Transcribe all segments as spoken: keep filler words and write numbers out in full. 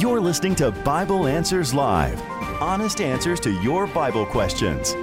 You're listening to Bible Answers Live, honest answers to your Bible questions.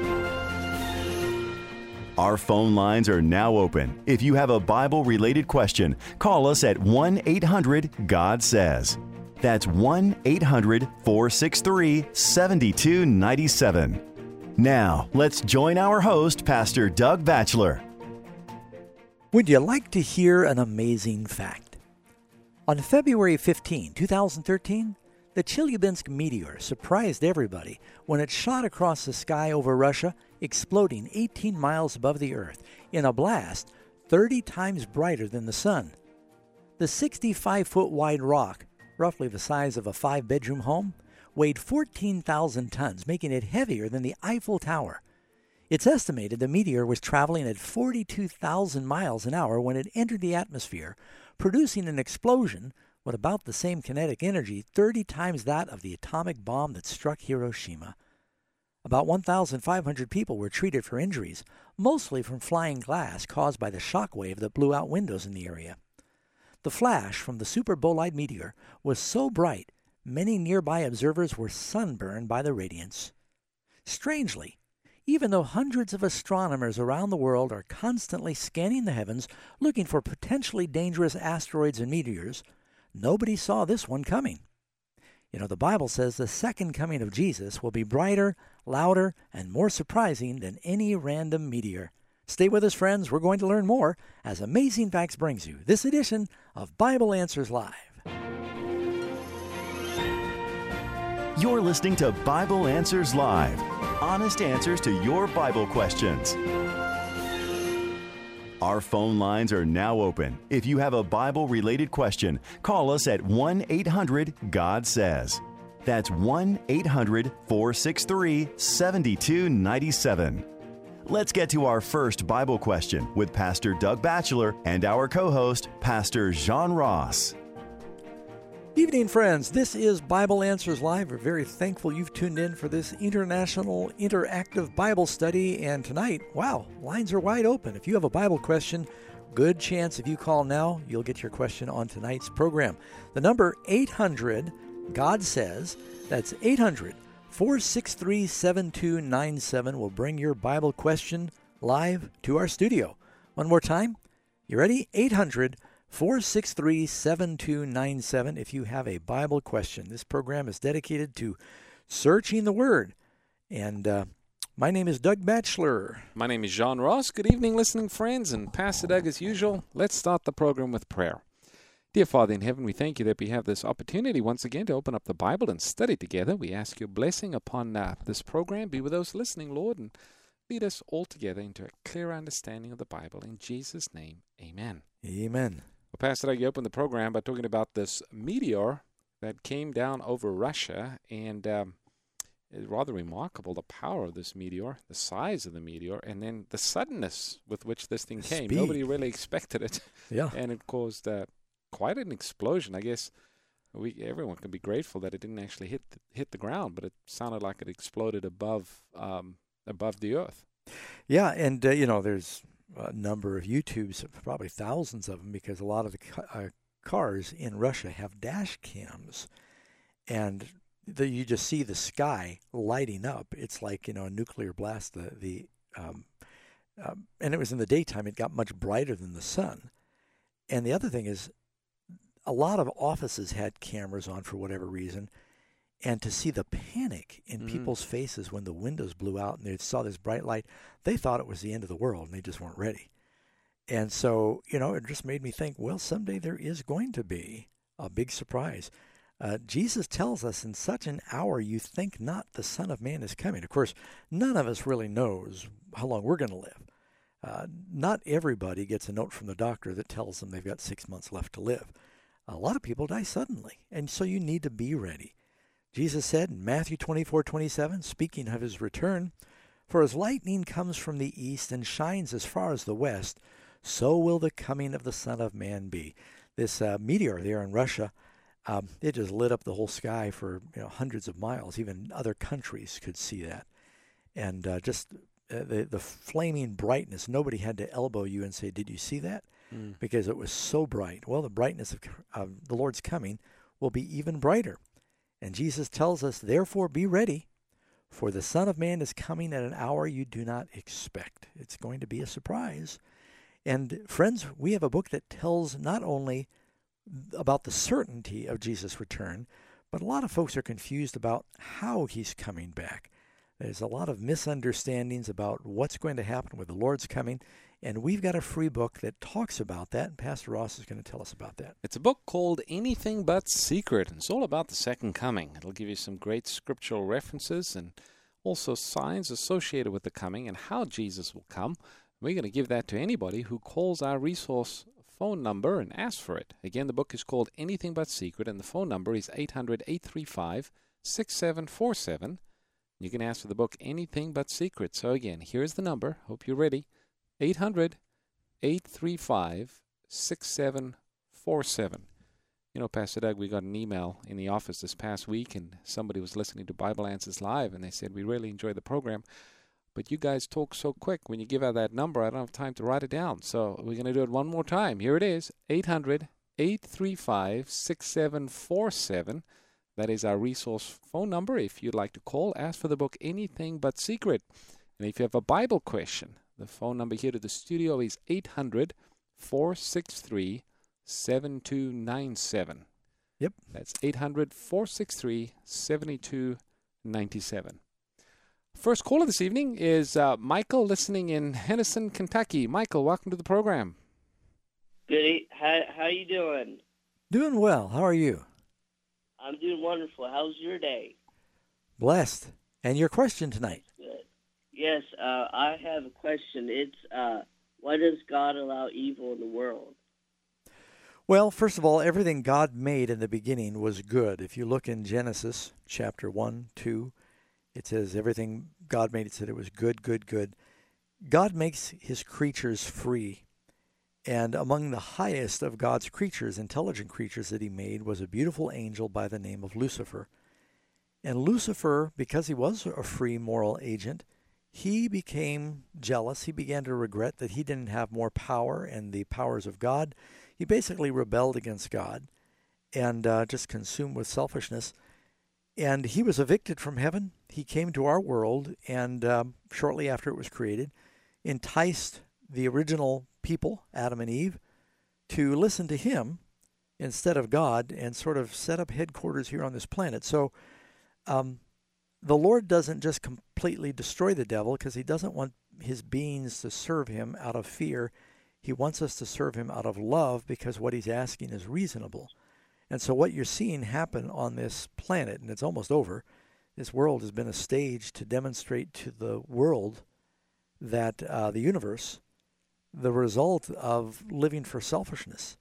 Our phone lines are now open. If you have a Bible-related question, call us at one eight hundred God says. That's one eight hundred four six three seven two nine seven. Now, let's join our host, Pastor Doug Batchelor. Would you like to hear an amazing fact? On February fifteenth, twenty thirteen, the Chelyabinsk meteor surprised everybody when it shot across the sky over Russia, exploding eighteen miles above the Earth in a blast thirty times brighter than the sun. The sixty-five foot wide rock, roughly the size of a five-bedroom home, weighed fourteen thousand tons, making it heavier than the Eiffel Tower. It's estimated the meteor was traveling at forty-two thousand miles an hour when it entered the atmosphere, producing an explosion with about the same kinetic energy, thirty times that of the atomic bomb that struck Hiroshima. About one thousand five hundred people were treated for injuries, mostly from flying glass caused by the shock wave that blew out windows in the area. The flash from the super bolide meteor was so bright, many nearby observers were sunburned by the radiance. Strangely, even though hundreds of astronomers around the world are constantly scanning the heavens looking for potentially dangerous asteroids and meteors, nobody saw this one coming. You know, the Bible says the second coming of Jesus will be brighter, louder, and more surprising than any random meteor. Stay with us, friends. We're going to learn more as Amazing Facts brings you this edition of Bible Answers Live. You're listening to Bible Answers Live, honest answers to your Bible questions. Our phone lines are now open. If you have a Bible-related question, call us at one eight hundred God says. That's one eight hundred four six three seven two nine seven. Let's get to our first Bible question with Pastor Doug Batchelor and our co-host, Pastor John Ross. Evening, friends. This is Bible Answers Live. We're very thankful you've tuned in for this international interactive Bible study. And tonight, wow, lines are wide open. If you have a Bible question, good chance if you call now, you'll get your question on tonight's program. The number eight hundred God says, that's eight hundred four six three seven two nine seven will bring your Bible question live to our studio. One more time. You ready? eight hundred four six three seven two nine seven if you have a Bible question. This program is dedicated to searching the Word. And uh, my name is Doug Batchelor. My name is John Ross. Good evening, listening friends. And Pastor Doug, as usual, let's start the program with prayer. Dear Father in heaven, we thank you that we have this opportunity once again to open up the Bible and study together. We ask your blessing upon uh, this program. Be with those listening, Lord, and lead us all together into a clear understanding of the Bible. In Jesus' name, amen. Amen. Well, Pastor Doug, you opened the program by talking about this meteor that came down over Russia, and um, it's rather remarkable, the power of this meteor, the size of the meteor, and then the suddenness with which this thing The came. speed. Nobody really expected it, Yeah. and it caused uh, quite an explosion. I guess we everyone can be grateful that it didn't actually hit the, hit the ground, but it sounded like it exploded above um, above the earth. Yeah, and, uh, you know, there's a number of YouTubes, probably thousands of them, because a lot of the ca- uh, cars in Russia have dash cams, and the, you just see the sky lighting up. It's like, you know, a nuclear blast. The the um, um, and it was in the daytime. It got much brighter than the sun. And the other thing is, a lot of offices had cameras on for whatever reason, and to see the panic in Mhm. people's faces when the windows blew out and they saw this bright light, they thought it was the end of the world, and they just weren't ready. And so, you know, it just made me think, well, someday there is going to be a big surprise. Uh, Jesus tells us, in such an hour you think not the Son of Man is coming. Of course, none of us really knows how long we're going to live. Uh, not everybody gets a note from the doctor that tells them they've got six months left to live. A lot of people die suddenly, and so you need to be ready. Jesus said in Matthew twenty-four twenty-seven, speaking of his return, "For as lightning comes from the east and shines as far as the west, so will the coming of the Son of Man be." This uh, meteor there in Russia, um, it just lit up the whole sky for you know hundreds of miles. Even other countries could see that. And uh, just uh, the, the flaming brightness, nobody had to elbow you and say, "Did you see that?" Mm. Because it was so bright. Well, the brightness of uh, the Lord's coming will be even brighter. And Jesus tells us, therefore, be ready, for the Son of Man is coming at an hour you do not expect. It's going to be a surprise. And friends, we have a book that tells not only about the certainty of Jesus' return, but a lot of folks are confused about how he's coming back. There's a lot of misunderstandings about what's going to happen with the Lord's coming, and we've got a free book that talks about that, and Pastor Ross is going to tell us about that. It's a book called Anything But Secret, and it's all about the second coming. It'll give you some great scriptural references and also signs associated with the coming and how Jesus will come. We're going to give that to anybody who calls our resource phone number and asks for it. Again, the book is called Anything But Secret, and the phone number is eight hundred, eight three five, six seven four seven. You can ask for the book Anything But Secret. So again, here's the number. Hope you're ready. eight hundred, eight three five, six seven four seven. You know, Pastor Doug, we got an email in the office this past week, and somebody was listening to Bible Answers Live, and they said, we really enjoyed the program, but you guys talk so quick. When you give out that number, I don't have time to write it down. So we're going to do it one more time. Here it is, eight hundred, eight three five, six seven four seven. That is our resource phone number. If you'd like to call, ask for the book Anything But Secret. And if you have a Bible question, the phone number here to the studio is eight hundred, four six three, seven two nine seven. Yep. That's eight hundred, four six three, seven two nine seven. First caller this evening is uh, Michael, listening in Henderson, Kentucky. Michael, welcome to the program. Good. How how you doing? Doing well. How are you? I'm doing wonderful. How's your day? Blessed. And your question tonight? Good. Yes, uh, I have a question. It's uh, why does God allow evil in the world? Well, first of all, everything God made in the beginning was good. If you look in Genesis chapter one, two, it says everything God made, it said it was good, good, good. God makes his creatures free. And among the highest of God's creatures, intelligent creatures that he made, was a beautiful angel by the name of Lucifer. And Lucifer, because he was a free moral agent, he became jealous. He began to regret that he didn't have more power and the powers of God. He basically rebelled against God and uh, just consumed with selfishness. And he was evicted from heaven. He came to our world, and um, shortly after it was created, enticed the original people, Adam and Eve, to listen to him instead of God and sort of set up headquarters here on this planet. So um, the Lord doesn't just completely destroy the devil because he doesn't want his beings to serve him out of fear. He wants us to serve him out of love because what he's asking is reasonable. And so what you're seeing happen on this planet, and it's almost over, this world has been a stage to demonstrate to the world that uh, the universe, the result of living for selfishness.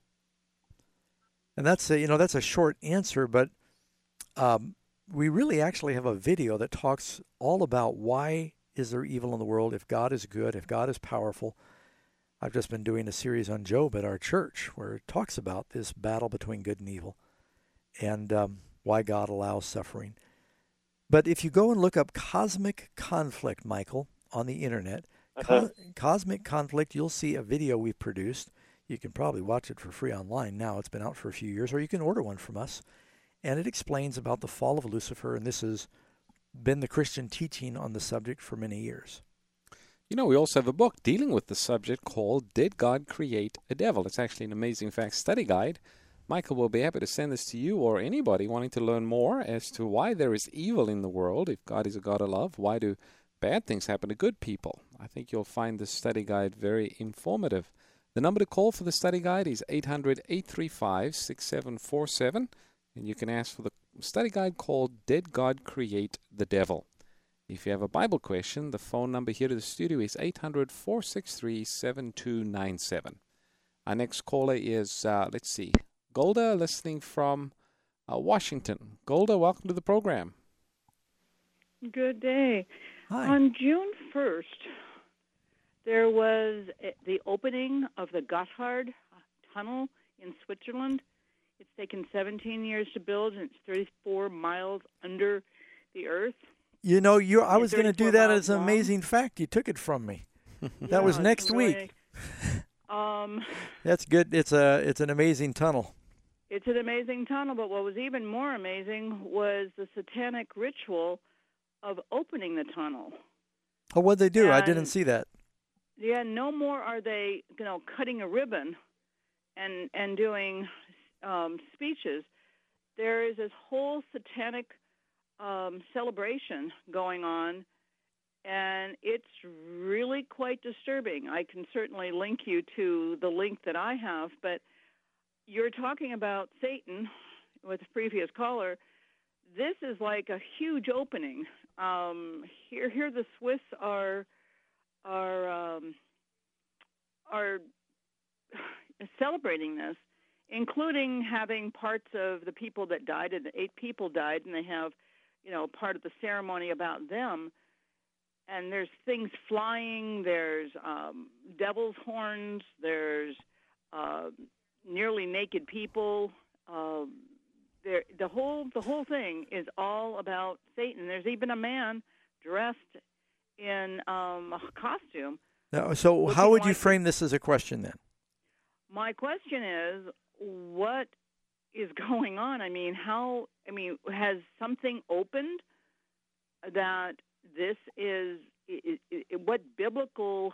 And that's a, you know, that's a short answer, but um, we really actually have a video that talks all about why is there evil in the world if God is good, if God is powerful. I've just been doing a series on Job at our church where it talks about this battle between good and evil and um, why God allows suffering. But if you go and look up cosmic conflict, Michael, on the internet, Uh-huh. Co- Cosmic Conflict, you'll see a video we've produced. You can probably watch it for free online now. It's been out for a few years, or you can order one from us. And it explains about the fall of Lucifer, and this has been the Christian teaching on the subject for many years. You know, we also have a book dealing with the subject called Did God Create a Devil? It's actually an amazing facts study guide. Michael will be happy to send this to you or anybody wanting to learn more as to why there is evil in the world. If God is a God of love, why do bad things happen to good people? I think you'll find this study guide very informative. The number to call for the study guide is eight hundred, eight three five, six seven four seven, and you can ask for the study guide called Did God Create the Devil? If you have a Bible question, the phone number here to the studio is eight hundred, four six three, seven two nine seven. Our next caller is, uh, let's see, Golda, listening from uh, Washington. Golda, welcome to the program. Good day. Hi. On June first, there was a, the opening of the Gotthard Tunnel in Switzerland. It's taken seventeen years to build, and it's thirty-four miles under the earth. You know, you I was going to do that miles as an long. amazing fact. You took it from me. That Yeah, was it's next really- week. Um, That's good. It's a it's an amazing tunnel. It's an amazing tunnel, but what was even more amazing was the satanic ritual of opening the tunnel. Oh, what'd they do? And, I didn't see that. Yeah, no more are they, you know, cutting a ribbon and and doing um, speeches. There is this whole satanic um, celebration going on, and it's really quite disturbing. I can certainly link you to the link that I have, but you're talking about Satan with the previous caller. This is like a huge opening. Um, here, here the Swiss are are um, are celebrating this, including having parts of the people that died, and eight people died, and they have, you know, part of the ceremony about them. And there's things flying. There's um, devil's horns. There's uh, nearly naked people. Uh, there, the whole the whole thing is all about Satan. There's even a man dressed in um, a costume. No, so how would you like frame this as a question then? My question is, what is going on? I mean, how? I mean, has something opened that this is? It, it, it, what biblical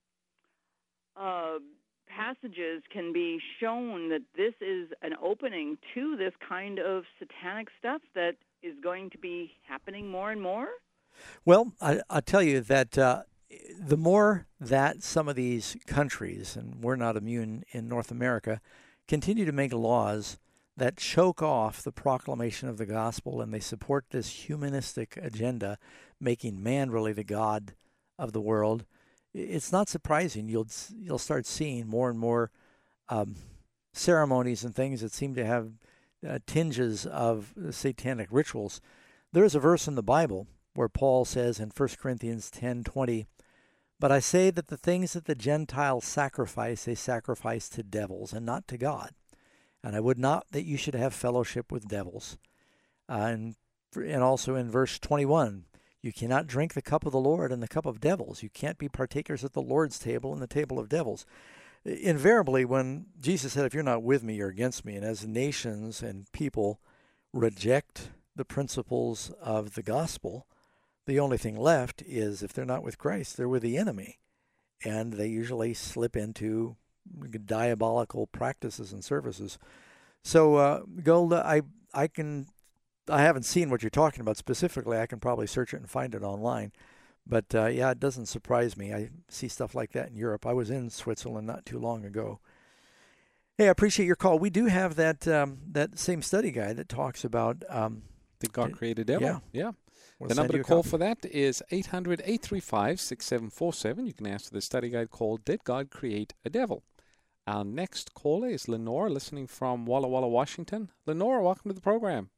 uh, passages can be shown that this is an opening to this kind of satanic stuff that is going to be happening more and more? Well, I, I'll tell you that uh, the more that some of these countries, and we're not immune in North America, continue to make laws that choke off the proclamation of the gospel, and they support this humanistic agenda, making man really the god of the world, it's not surprising. You'll you'll start seeing more and more um, ceremonies and things that seem to have uh, tinges of satanic rituals. There is a verse in the Bible where Paul says in First Corinthians ten twenty, "But I say that the things that the Gentiles sacrifice, they sacrifice to devils and not to God. And I would not that you should have fellowship with devils." Uh, and, and also in verse twenty-one, "You cannot drink the cup of the Lord and the cup of devils. You can't be partakers at the Lord's table and the table of devils." Invariably, when Jesus said, "If you're not with me, you're against me," and as nations and people reject the principles of the gospel, the only thing left is, if they're not with Christ, they're with the enemy. And they usually slip into diabolical practices and services. So, uh, Golda, I I can, I haven't seen what you're talking about specifically. I can probably search it and find it online. But, uh, yeah, it doesn't surprise me. I see stuff like that in Europe. I was in Switzerland not too long ago. Hey, I appreciate your call. We do have that um, that same study guide that talks about... Um, Did God create a devil? Yeah. yeah. We'll the number to you a call copy. for that is eight hundred, eight three five, six seven four seven. You can ask for the study guide called Did God Create a Devil? Our next caller is Lenora, listening from Walla Walla, Washington. Lenora, welcome to the program.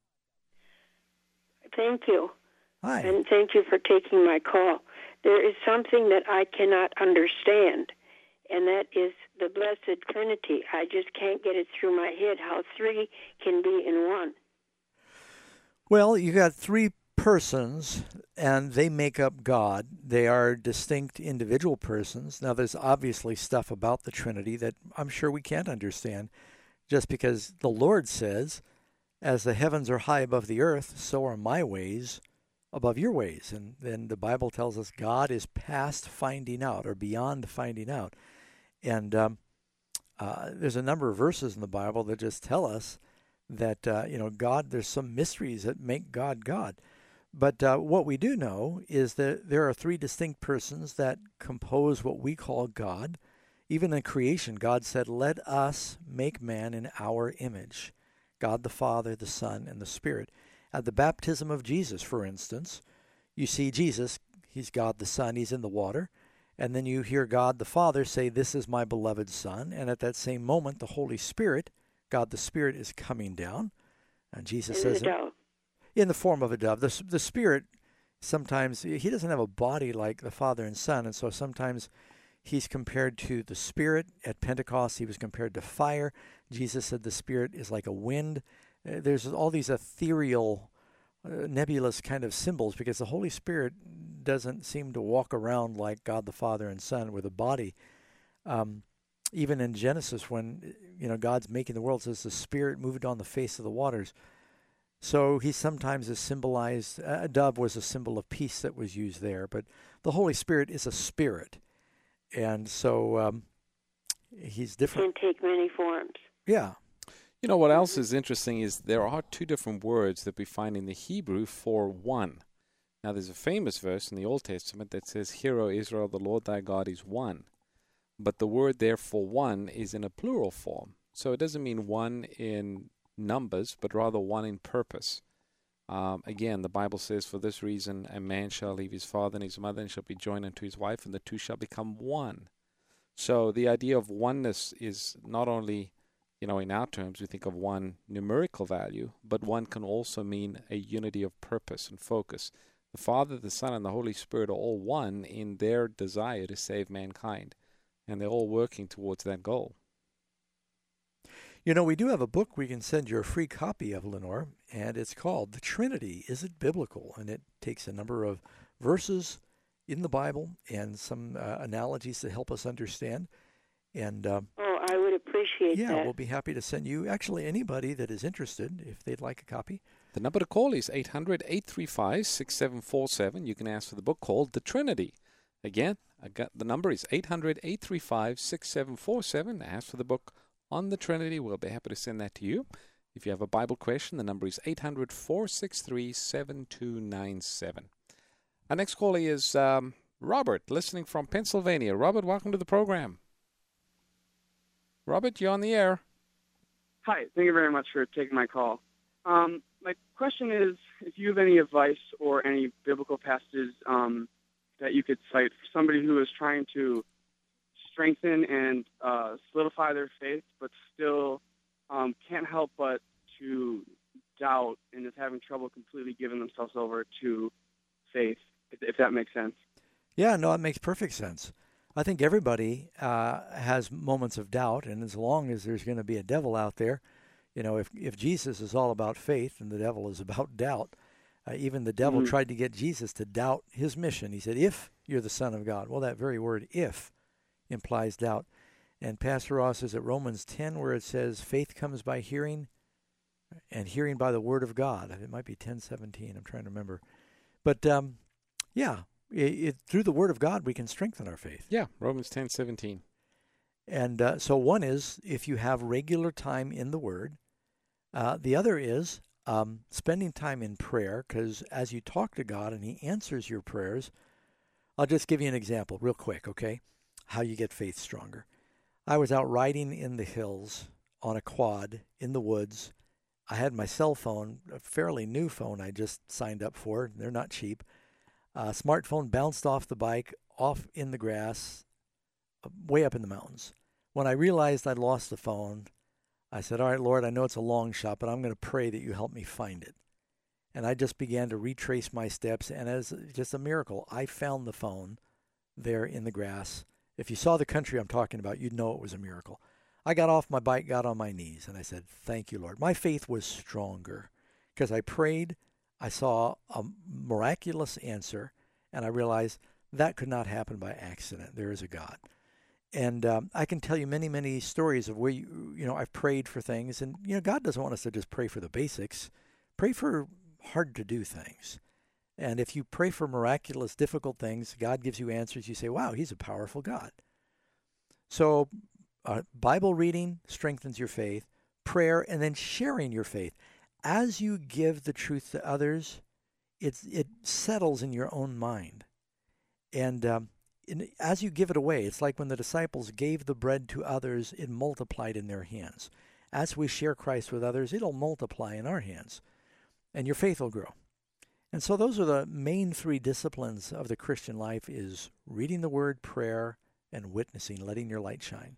Thank you. Hi. And thank you for taking my call. There is something that I cannot understand, and that is the Blessed Trinity. I just can't get it through my head how three can be in one. Well, you got three persons, and they make up God. They are distinct individual persons. Now, there's obviously stuff about the Trinity that I'm sure we can't understand, just because the Lord says, "As the heavens are high above the earth, so are my ways above your ways." And then the Bible tells us God is past finding out, or beyond finding out. And um, uh, there's a number of verses in the Bible that just tell us that, uh, you know, God, there's some mysteries that make God God. But uh, what we do know is that there are three distinct persons that compose what we call God. Even in creation, God said, "Let us make man in our image." God the Father, the Son, and the Spirit. At the baptism of Jesus, for instance, you see Jesus, he's God the Son, he's in the water. And then you hear God the Father say, "This is my beloved Son." And at that same moment, the Holy Spirit, God the Spirit, is coming down. And Jesus In says, the dove. in the form of a dove. The, the Spirit, sometimes, he doesn't have a body like the Father and Son, and so sometimes he's compared to the Spirit. At Pentecost, he was compared to fire. Jesus said the Spirit is like a wind. Uh, there's all these ethereal, uh, nebulous kind of symbols, because the Holy Spirit doesn't seem to walk around like God the Father and Son with a body. Um, even in Genesis, when you know God's making the world, it says the Spirit moved on the face of the waters. So he sometimes is symbolized. A dove was a symbol of peace that was used there, but the Holy Spirit is a spirit, and so um, he's different. Can take many forms. Yeah. You know what else is interesting is there are two different words that we find in the Hebrew for one. Now, there's a famous verse in the Old Testament that says, "Hear, O Israel, the Lord thy God is one." But the word there for one is in a plural form. So it doesn't mean one in numbers, but rather one in purpose. Um, again, the Bible says, "For this reason a man shall leave his father and his mother and shall be joined unto his wife, and the two shall become one." So the idea of oneness is not only, you know, in our terms, we think of one numerical value, but one can also mean a unity of purpose and focus. The Father, the Son, and the Holy Spirit are all one in their desire to save mankind, and they're all working towards that goal. You know, we do have a book we can send you a free copy of, Lenore, and it's called The Trinity, Is It Biblical? And it takes a number of verses in the Bible and some uh, analogies to help us understand. And um, oh, I would appreciate yeah, that. Yeah, we'll be happy to send you, actually, anybody that is interested, if they'd like a copy. The number to call is eight hundred, eight three five, six seven four seven. You can ask for the book called The Trinity. Again, I got the number is eight hundred, eight three five, six seven four seven. Ask for the book on the Trinity. We'll be happy to send that to you. If you have a Bible question, the number is eight hundred, four six three, seven two nine seven. Our next caller is um, Robert, listening from Pennsylvania. Robert, welcome to the program. Robert, you're on the air. Hi, thank you very much for taking my call. Um, my question is if you have any advice or any biblical passages um, that you could cite for somebody who is trying to strengthen and uh, solidify their faith, but still um, can't help but to doubt and is having trouble completely giving themselves over to faith, if, if that makes sense. Yeah, no, it makes perfect sense. I think everybody uh, has moments of doubt, and as long as there's going to be a devil out there, you know, if if Jesus is all about faith and the devil is about doubt, uh, even the devil Mm-hmm. tried to get Jesus to doubt his mission. He said, if you're the Son of God. Well, that very word, if, implies doubt. And Pastor Ross is at Romans ten, where it says, faith comes by hearing, and hearing by the word of God. It might be ten seventeen, I'm trying to remember. But, um, yeah, it, it, through the word of God, we can strengthen our faith. Yeah, Romans ten seventeen. And uh, so one is if you have regular time in the Word. Uh, the other is um, spending time in prayer, because as you talk to God and He answers your prayers, I'll just give you an example real quick, okay, how you get faith stronger. I was out riding in the hills on a quad in the woods. I had my cell phone, a fairly new phone I just signed up for. They're not cheap. Uh, smartphone bounced off the bike, off in the grass, way up in the mountains. When I realized I'd lost the phone, I said, all right, Lord, I know it's a long shot, but I'm going to pray that you help me find it. And I just began to retrace my steps, and as just a miracle, I found the phone there in the grass. If you saw the country I'm talking about, you'd know it was a miracle. I got off my bike, got on my knees, and I said, thank you, Lord. My faith was stronger because I prayed, I saw a miraculous answer, and I realized that could not happen by accident. There is a God. And um, I can tell you many, many stories of where, you, you know, I've prayed for things. And, you know, God doesn't want us to just pray for the basics. Pray for hard-to-do things. And if you pray for miraculous, difficult things, God gives you answers. You say, wow, He's a powerful God. So uh, Bible reading strengthens your faith, prayer, and then sharing your faith. As you give the truth to others, it's, it settles in your own mind. And um, in, as you give it away, it's like when the disciples gave the bread to others, it multiplied in their hands. As we share Christ with others, it'll multiply in our hands, and your faith will grow. And so those are the main three disciplines of the Christian life: is reading the Word, prayer, and witnessing, letting your light shine.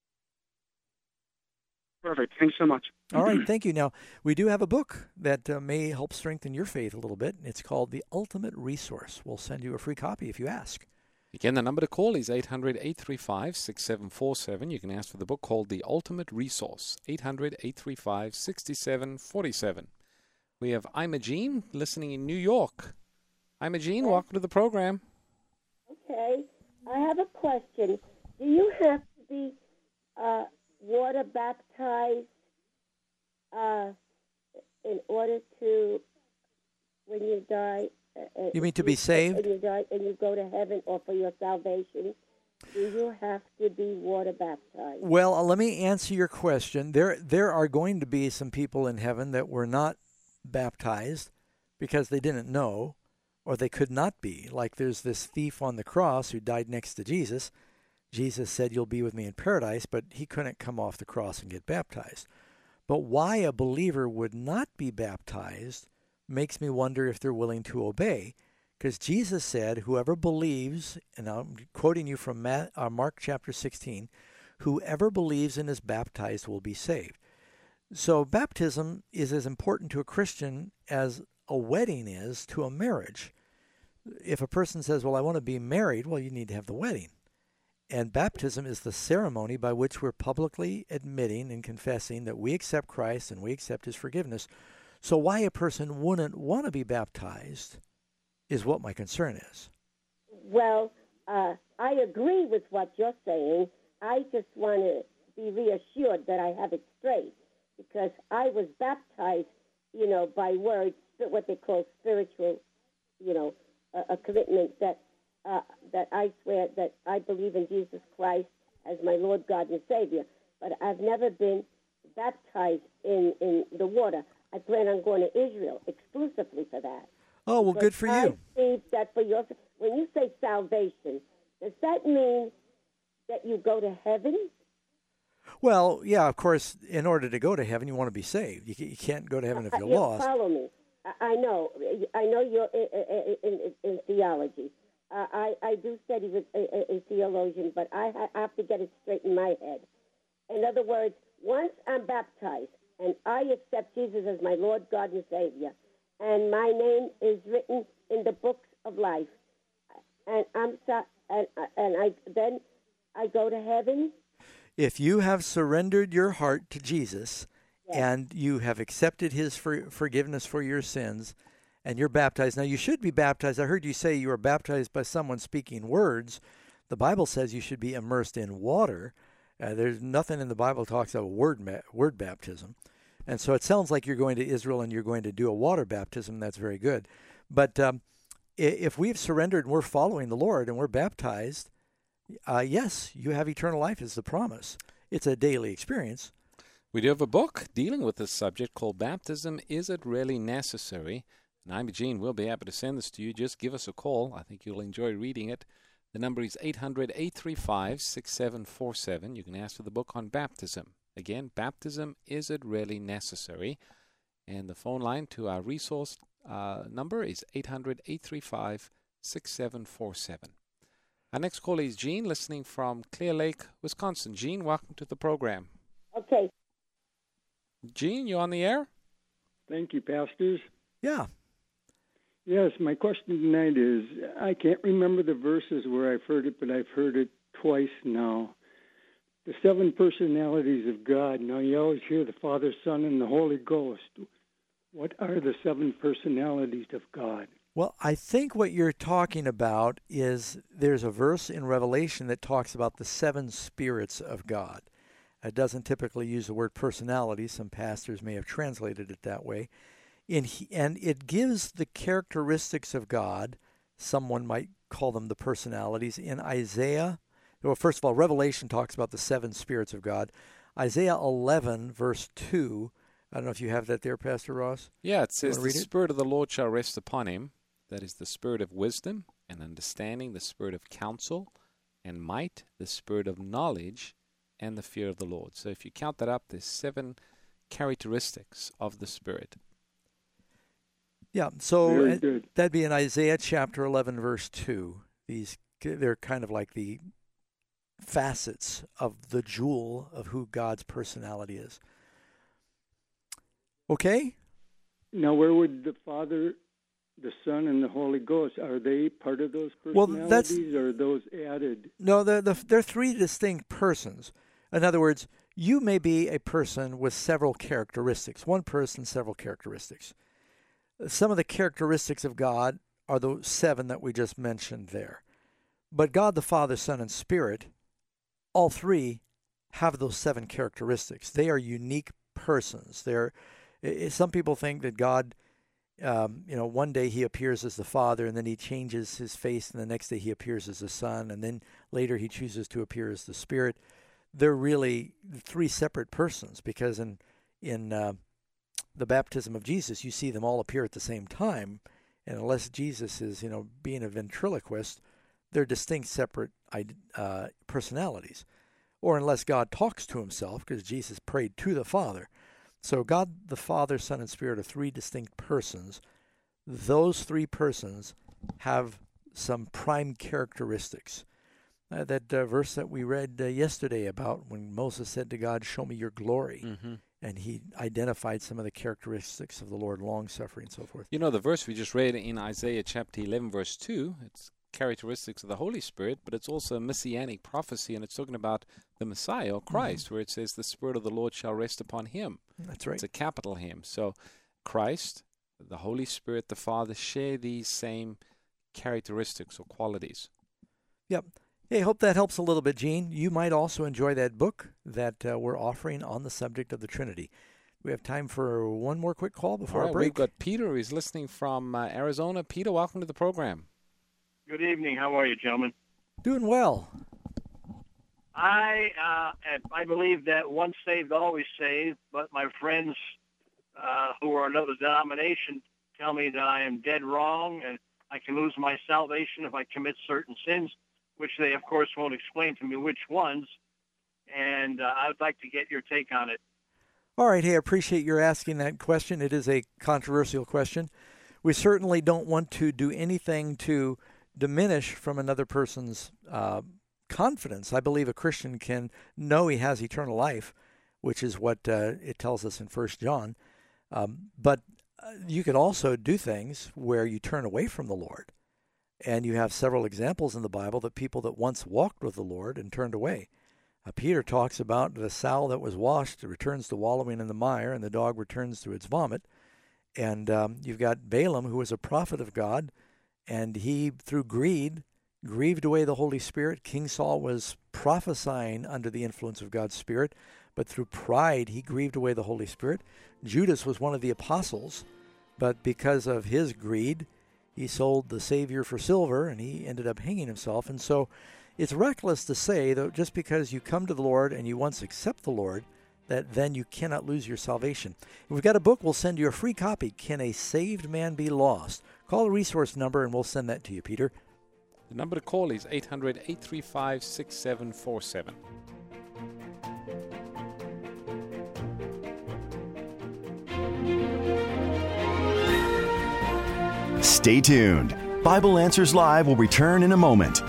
Perfect. Thanks so much. All right, thank you. Now, we do have a book that uh, may help strengthen your faith a little bit. It's called The Ultimate Resource. We'll send you a free copy if you ask. Again, the number to call is eight hundred, eight three five, six seven four seven. You can ask for the book called The Ultimate Resource, eight hundred, eight three five, six seven four seven. We have Imogene listening in New York. Imogene, welcome to the program. Okay. I have a question. Do you have to be uh, water baptized uh, in order to, when you die? Uh, You mean to be saved? And you die and you go to heaven, or for your salvation, do you have to be water baptized? Well, uh, let me answer your question. There, there are going to be some people in heaven that were not baptized because they didn't know, or they could not be. Like there's this thief on the cross who died next to Jesus. Jesus said, "You'll be with me in paradise," but he couldn't come off the cross and get baptized. But why a believer would not be baptized makes me wonder if they're willing to obey. Because Jesus said, whoever believes, and I'm quoting you from Mark chapter sixteen, whoever believes and is baptized will be saved. So baptism is as important to a Christian as a wedding is to a marriage. If a person says, well, I want to be married, well, you need to have the wedding. And baptism is the ceremony by which we're publicly admitting and confessing that we accept Christ and we accept his forgiveness. So why a person wouldn't want to be baptized is what my concern is. Well, uh, I agree with what you're saying. I just want to be reassured that I have it straight, because I was baptized, you know, by words, what they call spiritual, you know, a, a commitment that uh, that I swear that I believe in Jesus Christ as my Lord, God, and Savior. But I've never been baptized in, in the water. I plan on going to Israel exclusively for that. Oh, well, Because good for you. I believe that for your, when you say salvation, does that mean that you go to heaven? Well, yeah, of course, in order to go to heaven, you want to be saved. You, you can't go to heaven if you're you lost. Follow me. I, I know. I know you're in, in, in, in theology. Uh, I, I do study with a, a, a theologian, but I ha- have to get it straight in my head. In other words, once I'm baptized and I accept Jesus as my Lord, God, and Savior, and my name is written in the books of life, and I'm so, and and I then I go to heaven. If you have surrendered your heart to Jesus, Yes. and you have accepted his for, forgiveness for your sins, and you're baptized. Now, you should be baptized. I heard you say you were baptized by someone speaking words. The Bible says you should be immersed in water. Uh, there's nothing in the Bible that talks about word ma- word baptism. And so it sounds like you're going to Israel and you're going to do a water baptism. That's very good. But um, if we've surrendered and we're following the Lord and we're baptized, uh, yes, you have eternal life is the promise. It's a daily experience. We do have a book dealing with this subject called Baptism, Is It Really Necessary? And I'm Gene. We'll be happy to send this to you. Just give us a call. I think you'll enjoy reading it. The number is eight hundred, eight three five, six seven four seven. You can ask for the book on baptism. Again, Baptism, Is It Really Necessary? And the phone line to our resource uh, number is eight hundred, eight three five, six seven four seven. Our next call is Gene, listening from Clear Lake, Wisconsin. Gene, welcome to the program. Okay. Gene, you on the air? Thank you, pastors. Yeah. Yes, my question tonight is, I can't remember the verses where I've heard it, but I've heard it twice now. The seven personalities of God. Now, you always hear the Father, Son, and the Holy Ghost. What are the seven personalities of God? Well, I think what you're talking about is there's a verse in Revelation that talks about the seven spirits of God. It doesn't typically use the word personality. Some pastors may have translated it that way. In he, and it gives the characteristics of God. Someone might call them the personalities. In Isaiah, well, first of all, Revelation talks about the seven spirits of God. Isaiah eleven, verse two, I don't know if you have that there, Pastor Ross. Yeah, it says, the read it? Spirit of the Lord shall rest upon him. That is the spirit of wisdom and understanding, the spirit of counsel and might, the spirit of knowledge, and the fear of the Lord. So if you count that up, there's seven characteristics of the Spirit. Yeah, so Very uh, good. that'd be in Isaiah chapter eleven, verse two. These, they're kind of like the facets of the jewel of who God's personality is. Okay? Now, where would the Father, the Son, and the Holy Ghost, are they part of those Well, personalities, that's- or are those added? No, they're, the, they're three distinct persons. In other words, you may be a person with several characteristics. One person, several characteristics. Some of the characteristics of God are the seven that we just mentioned there. But God the Father, Son, and Spirit, all three have those seven characteristics. They are unique persons. They're, some people think that God, um, you know, one day he appears as the Father, and then he changes his face, and the next day he appears as the Son, and then later he chooses to appear as the Spirit. They're really three separate persons, because in in uh, the baptism of Jesus, you see them all appear at the same time, and unless Jesus is, you know, being a ventriloquist, they're distinct, separate uh, personalities. Or unless God talks to himself, because Jesus prayed to the Father. So God, the Father, Son, and Spirit are three distinct persons. Those three persons have some prime characteristics. Uh, that uh, verse that we read uh, yesterday about when Moses said to God, "Show me your glory." Mm-hmm. And he identified some of the characteristics of the Lord, long-suffering and so forth. You know, the verse we just read in Isaiah chapter eleven, verse two, it's characteristics of the Holy Spirit, but it's also a messianic prophecy, and it's talking about the Messiah, or Christ, mm-hmm. where it says, "The Spirit of the Lord shall rest upon him." That's right. It's a capital him. So Christ, the Holy Spirit, the Father share these same characteristics or qualities. Yep. Hey, hope that helps a little bit, Gene. You might also enjoy that book that uh, we're offering on the subject of the Trinity. We have time for one more quick call before All right, our break. We've got Peter. He's listening from uh, Arizona. Peter, welcome to the program. Good evening. How are you, gentlemen? Doing well. I uh, I believe that once saved, always saved, but my friends uh, who are another denomination tell me that I am dead wrong and I can lose my salvation if I commit certain sins, which they, of course, won't explain to me which ones, and uh, I would like to get your take on it. All right. Hey, I appreciate your asking that question. It is a controversial question. We certainly don't want to do anything to diminish from another person's uh, confidence. I believe a Christian can know he has eternal life, which is what uh, it tells us in First John. Um, but uh, you could also do things where you turn away from the Lord. And you have several examples in the Bible that people that once walked with the Lord and turned away. Uh, Peter talks about the sow that was washed returns to wallowing in the mire, and the dog returns to its vomit. And um, you've got Balaam, who was a prophet of God, and he, through greed, grieved away the Holy Spirit. King Saul was prophesying under the influence of God's Spirit, but through pride, he grieved away the Holy Spirit. Judas was one of the apostles, but because of his greed, he sold the Savior for silver, and he ended up hanging himself. And so it's reckless to say that just because you come to the Lord and you once accept the Lord, that then you cannot lose your salvation. If we've got a book, we'll send you a free copy, Can a Saved Man Be Lost? Call the resource number, and we'll send that to you, Peter. The number to call is eight hundred, eight three five, six seven four seven. Stay tuned. Bible Answers Live will return in a moment.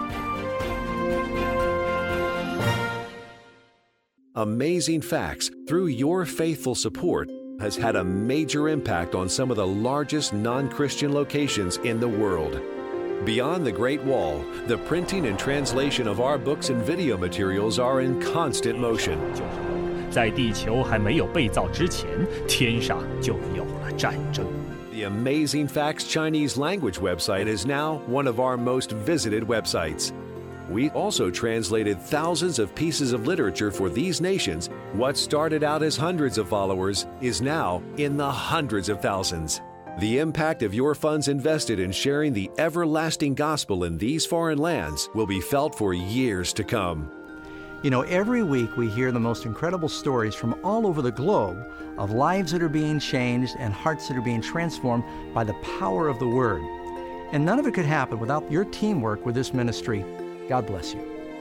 Amazing Facts, through your faithful support, has had a major impact on some of the largest non-Christian locations in the world. Beyond the Great Wall, the printing and translation of our books and video materials are in constant motion. 在地球还没有被造之前，天上就有了战争。 The Amazing Facts Chinese language website is now one of our most visited websites. We also translated thousands of pieces of literature for these nations. What started out as hundreds of followers is now in the hundreds of thousands. The impact of your funds invested in sharing the everlasting gospel in these foreign lands will be felt for years to come. You know, every week we hear the most incredible stories from all over the globe of lives that are being changed and hearts that are being transformed by the power of the Word. And none of it could happen without your teamwork with this ministry. God bless you.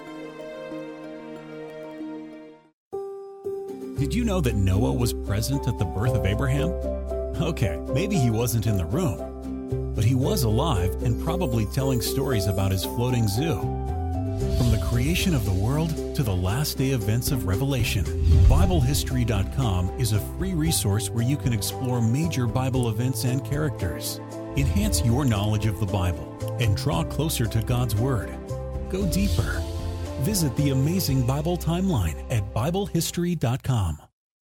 Did you know that Noah was present at the birth of Abraham? Okay, maybe he wasn't in the room, but he was alive and probably telling stories about his floating zoo. From the creation of the world to the last day events of Revelation, Bible History dot com is a free resource where you can explore major Bible events and characters. Enhance your knowledge of the Bible and draw closer to God's Word. Go deeper. Visit the Amazing Bible Timeline at Bible History dot com.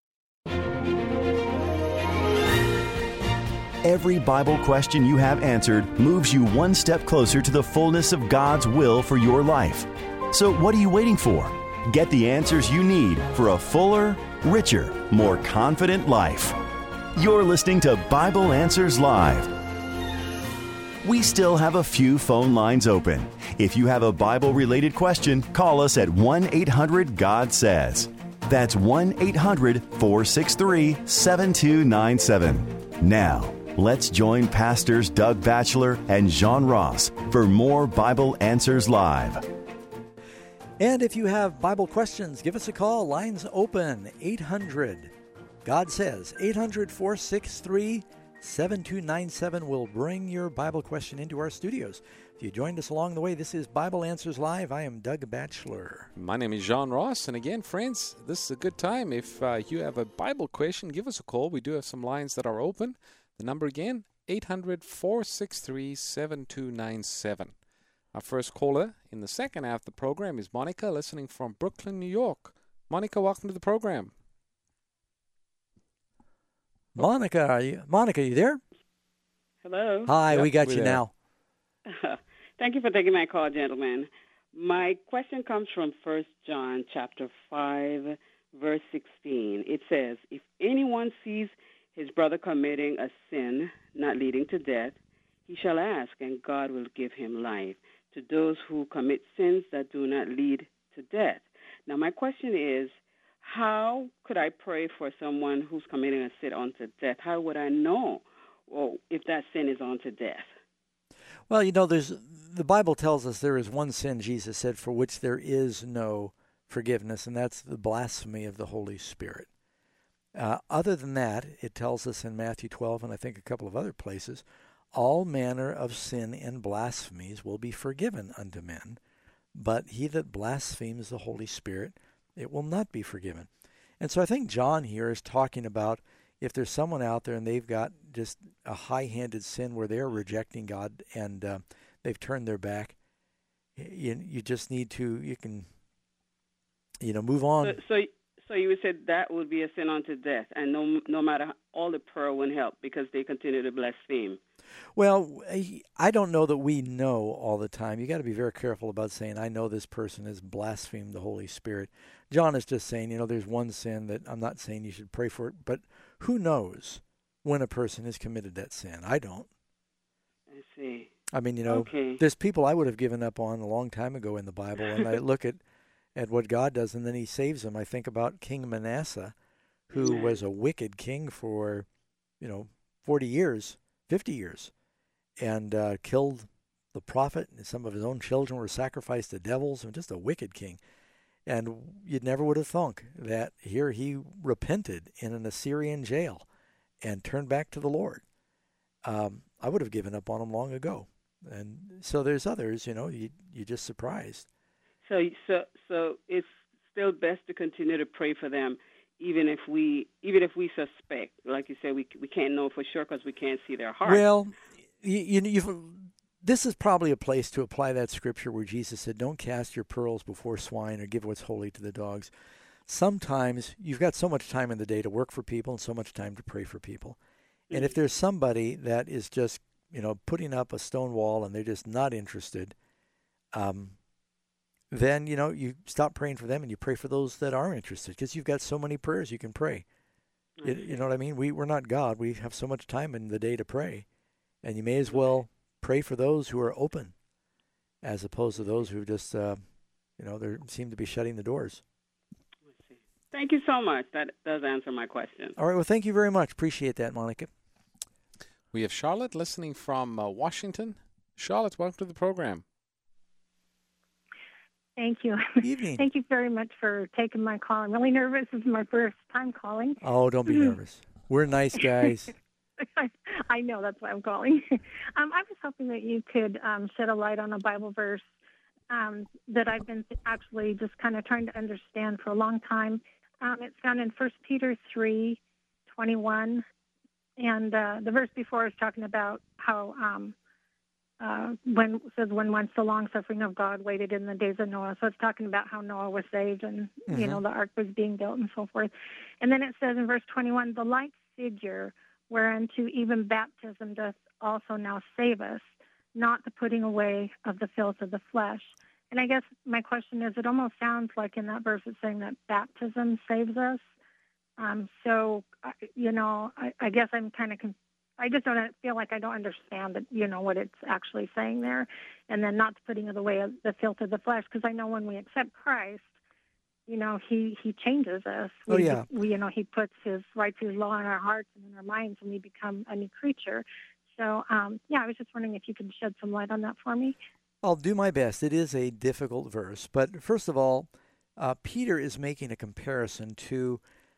Every Bible question you have answered moves you one step closer to the fullness of God's will for your life. So what are you waiting for? Get the answers you need for a fuller, richer, more confident life. You're listening to Bible Answers Live. We still have a few phone lines open. If you have a Bible-related question, call us at one eight hundred God says. That's one eight hundred four six three seven two nine seven. Now, let's join Pastors Doug Batchelor and Jean Ross for more Bible Answers Live. And if you have Bible questions, give us a call. Lines open, eight hundred God says, eight hundred four six three seven two nine seven. Will bring your Bible question into our studios. If you joined us along the way, this is Bible Answers Live. I am Doug Batchelor. My name is Jean Ross. And again, friends, this is a good time. If uh, you have a Bible question, give us a call. We do have some lines that are open. The number again, eight hundred four six three seven two nine seven. Our first caller in the second half of the program is Monica, listening from Brooklyn, New York. Monica, welcome to the program. Monica, are you, Monica, you there? Hello. Hi, Yep, we got we're you there. now. Thank you for taking my call, gentlemen. My question comes from First John chapter five, verse sixteen. It says, if anyone sees his brother committing a sin not leading to death, he shall ask, and God will give him life to those who commit sins that do not lead to death. Now, my question is, how could I pray for someone who's committing a sin unto death? How would I know or if that sin is unto death? Well, you know, there's the Bible tells us there is one sin, Jesus said, for which there is no forgiveness, and that's the blasphemy of the Holy Spirit. Uh, other than that, it tells us in Matthew twelve, and I think a couple of other places, all manner of sin and blasphemies will be forgiven unto men, but he that blasphemes the Holy Spirit, it will not be forgiven. And so I think John here is talking about if there's someone out there and they've got just a high-handed sin where they're rejecting God and uh, they've turned their back, you, you just need to, you can, you know, move on. So, so, so you would say that would be a sin unto death, and no, no matter how, all the prayer wouldn't help because they continue to blaspheme. Well, I don't know that we know all the time. You got to be very careful about saying, I know this person has blasphemed the Holy Spirit. John is just saying, you know, there's one sin that I'm not saying you should pray for it, but who knows when a person has committed that sin? I don't. I see. I mean, you know, okay. There's people I would have given up on a long time ago in the Bible, and I look at, at what God does, and then he saves them. I think about King Manasseh, who Amen. was a wicked king for, you know, forty years. fifty years, and uh, killed the prophet, and some of his own children were sacrificed to devils, and just a wicked king. And you never would have thunk that here he repented in an Assyrian jail and turned back to the Lord. Um, I would have given up on him long ago. And so there's others, you know, you, you're just surprised. So, so, so it's still best to continue to pray for them, even if we, even if we suspect, like you said, we we can't know for sure because we can't see their heart. Well, you, you, you've, this is probably a place to apply that scripture where Jesus said, "Don't cast your pearls before swine, or give what's holy to the dogs." Sometimes you've got so much time in the day to work for people and so much time to pray for people, mm-hmm. and if there's somebody that is just, you know, putting up a stone wall and they're just not interested, um. then, you know, you stop praying for them and you pray for those that are interested because you've got so many prayers you can pray. It, you know what I mean? We, we're not God. We have so much time in the day to pray. And you may as well pray for those who are open as opposed to those who just, uh, you know, they seem to be shutting the doors. Thank you so much. That does answer my question. All right. Well, thank you very much. Appreciate that, Monica. We have Charlotte listening from uh, Washington. Charlotte, welcome to the program. Thank you. Evening. Thank you very much for taking my call. I'm really nervous. This is my first time calling. Oh, don't be nervous. We're nice guys. I, I know. That's why I'm calling. um, I was hoping that you could um, shed a light on a Bible verse um, that I've been actually just kind of trying to understand for a long time. Um, it's found in First Peter three twenty-one. And uh, the verse before is talking about how um, Uh, when it says when once the long suffering of God waited in the days of Noah. So it's talking about how Noah was saved and, mm-hmm. you know, the ark was being built and so forth. And then it says in verse twenty-one, the like figure whereunto even baptism doth also now save us, not the putting away of the filth of the flesh. And I guess my question is, it almost sounds like in that verse it's saying that baptism saves us. Um, so, uh, you know, I, I guess I'm kind of, con- I just don't feel like I don't understand that, you know, what it's actually saying there. And then not putting it away of the filth of the flesh, because I know when we accept Christ, you know, he, he changes us. We, Oh, yeah. We, you know, he puts his writes his law in our hearts and in our minds, and we become a new creature. So, um, yeah, I was just wondering if you could shed some light on that for me. I'll do my best. It is a difficult verse. But first of all, uh, Peter is making a comparison to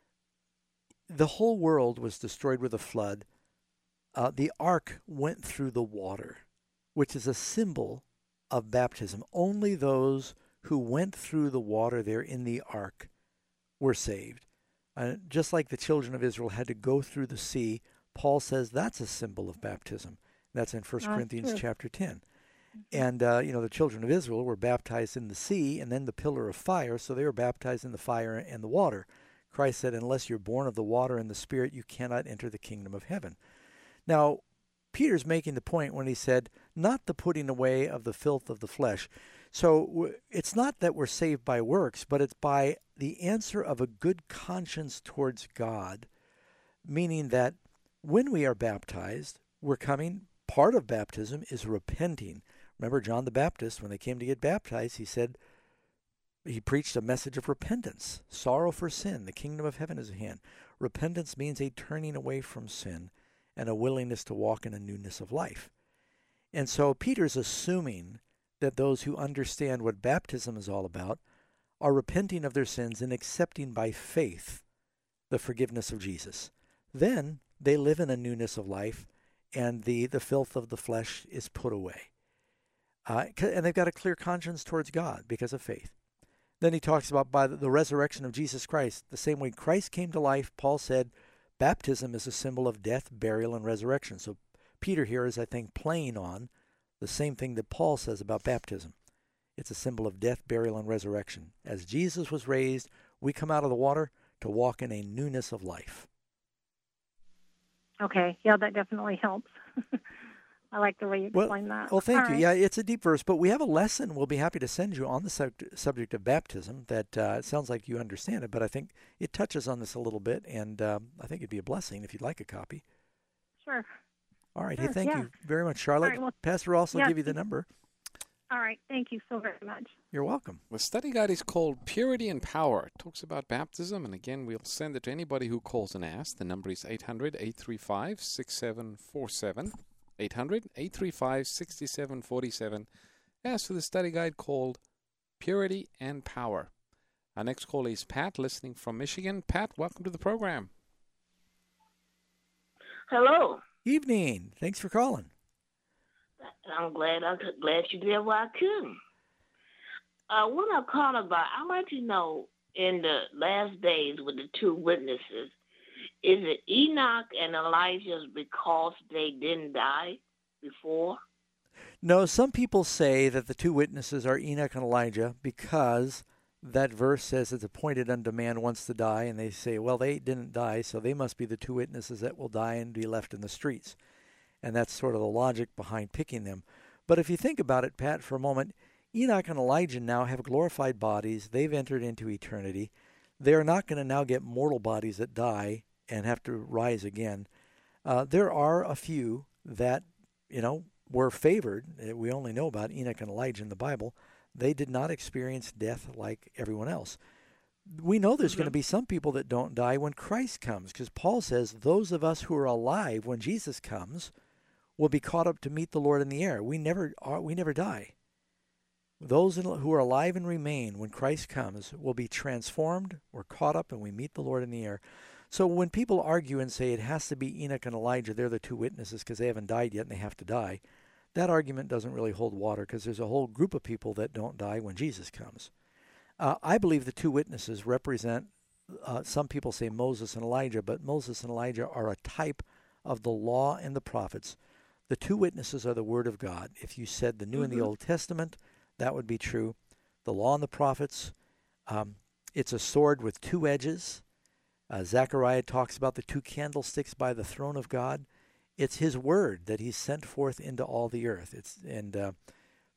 the whole world was destroyed with a flood. Uh, the ark went through the water, which is a symbol of baptism. Only those who went through the water there in the ark were saved. Uh, just like the children of Israel had to go through the sea, Paul says that's a symbol of baptism. That's in First Oh, Corinthians true. chapter ten. And, uh, you know, the children of Israel were baptized in the sea and then the pillar of fire, so they were baptized in the fire and the water. Christ said, unless you're born of the water and the Spirit, you cannot enter the kingdom of heaven. Now, Peter's making the point when he said, not the putting away of the filth of the flesh. So it's not that we're saved by works, but it's by the answer of a good conscience towards God, meaning that when we are baptized, we're coming, part of baptism is repenting. Remember John the Baptist, when they came to get baptized, he said, he preached a message of repentance, sorrow for sin. The kingdom of heaven is at hand. Repentance means a turning away from sin and a willingness to walk in a newness of life. And so Peter's assuming that those who understand what baptism is all about are repenting of their sins and accepting by faith the forgiveness of Jesus. Then they live in a newness of life, and the, the filth of the flesh is put away. Uh, and they've got a clear conscience towards God because of faith. Then he talks about by the, the resurrection of Jesus Christ. The same way Christ came to life, Paul said, baptism is a symbol of death, burial, and resurrection. So Peter here is, I think, playing on the same thing that Paul says about baptism. It's a symbol of death, burial, and resurrection. As Jesus was raised, we come out of the water to walk in a newness of life. Okay, yeah, that definitely helps. I like the way you Well, explain that. well, thank All you. right. Yeah, it's a deep verse, but we have a lesson we'll be happy to send you on the sub- subject of baptism that uh, it sounds like you understand it, but I think it touches on this a little bit, and um, I think it'd be a blessing if you'd like a copy. Sure. All right. Sure, Hey, thank yeah. you very much, Charlotte. All right, well, Pastor Ross will yeah, give you the thank- number. All right, thank you so very much. You're welcome. The study guide is called Purity and Power. It talks about baptism, and again, we'll send it to anybody who calls and asks. The number is eight hundred, eight three five, six seven four seven. eight hundred, eight three five, six seven four seven. Ask for the study guide called Purity and Power. Our next call is Pat, listening from Michigan. Pat, welcome to the program. Hello. Evening. Thanks for calling. I'm glad I'm glad you did what I couldn't. Uh, what I'm calling about, I'd like to know in the last days with the two witnesses, is it Enoch and Elijah because they didn't die before? No, some people say that the two witnesses are Enoch and Elijah because that verse says it's appointed unto man once to die, and they say, well, they didn't die, so they must be the two witnesses that will die and be left in the streets. And that's sort of the logic behind picking them. But if you think about it, Pat, for a moment, Enoch and Elijah now have glorified bodies. They've entered into eternity. They are not going to now get mortal bodies that die and have to rise again. Uh, there are a few that, you know, were favored. We only know about Enoch and Elijah in the Bible. They did not experience death like everyone else. We know there's mm-hmm. going to be some people that don't die when Christ comes, because Paul says those of us who are alive when Jesus comes will be caught up to meet the Lord in the air. We never are, we never die. Those who are alive and remain when Christ comes will be transformed, we're caught up, and we meet the Lord in the air. So when people argue and say it has to be Enoch and Elijah, they're the two witnesses because they haven't died yet and they have to die, that argument doesn't really hold water because there's a whole group of people that don't die when Jesus comes. Uh, I believe the two witnesses represent, uh, some people say Moses and Elijah, but Moses and Elijah are a type of the law and the prophets. The two witnesses are the Word of God. If you said the New mm-hmm. and the Old Testament, that would be true. The law and the prophets, um, it's a sword with two edges. Uh, Zechariah talks about the two candlesticks by the throne of God. It's His Word that He's sent forth into all the earth. It's and uh,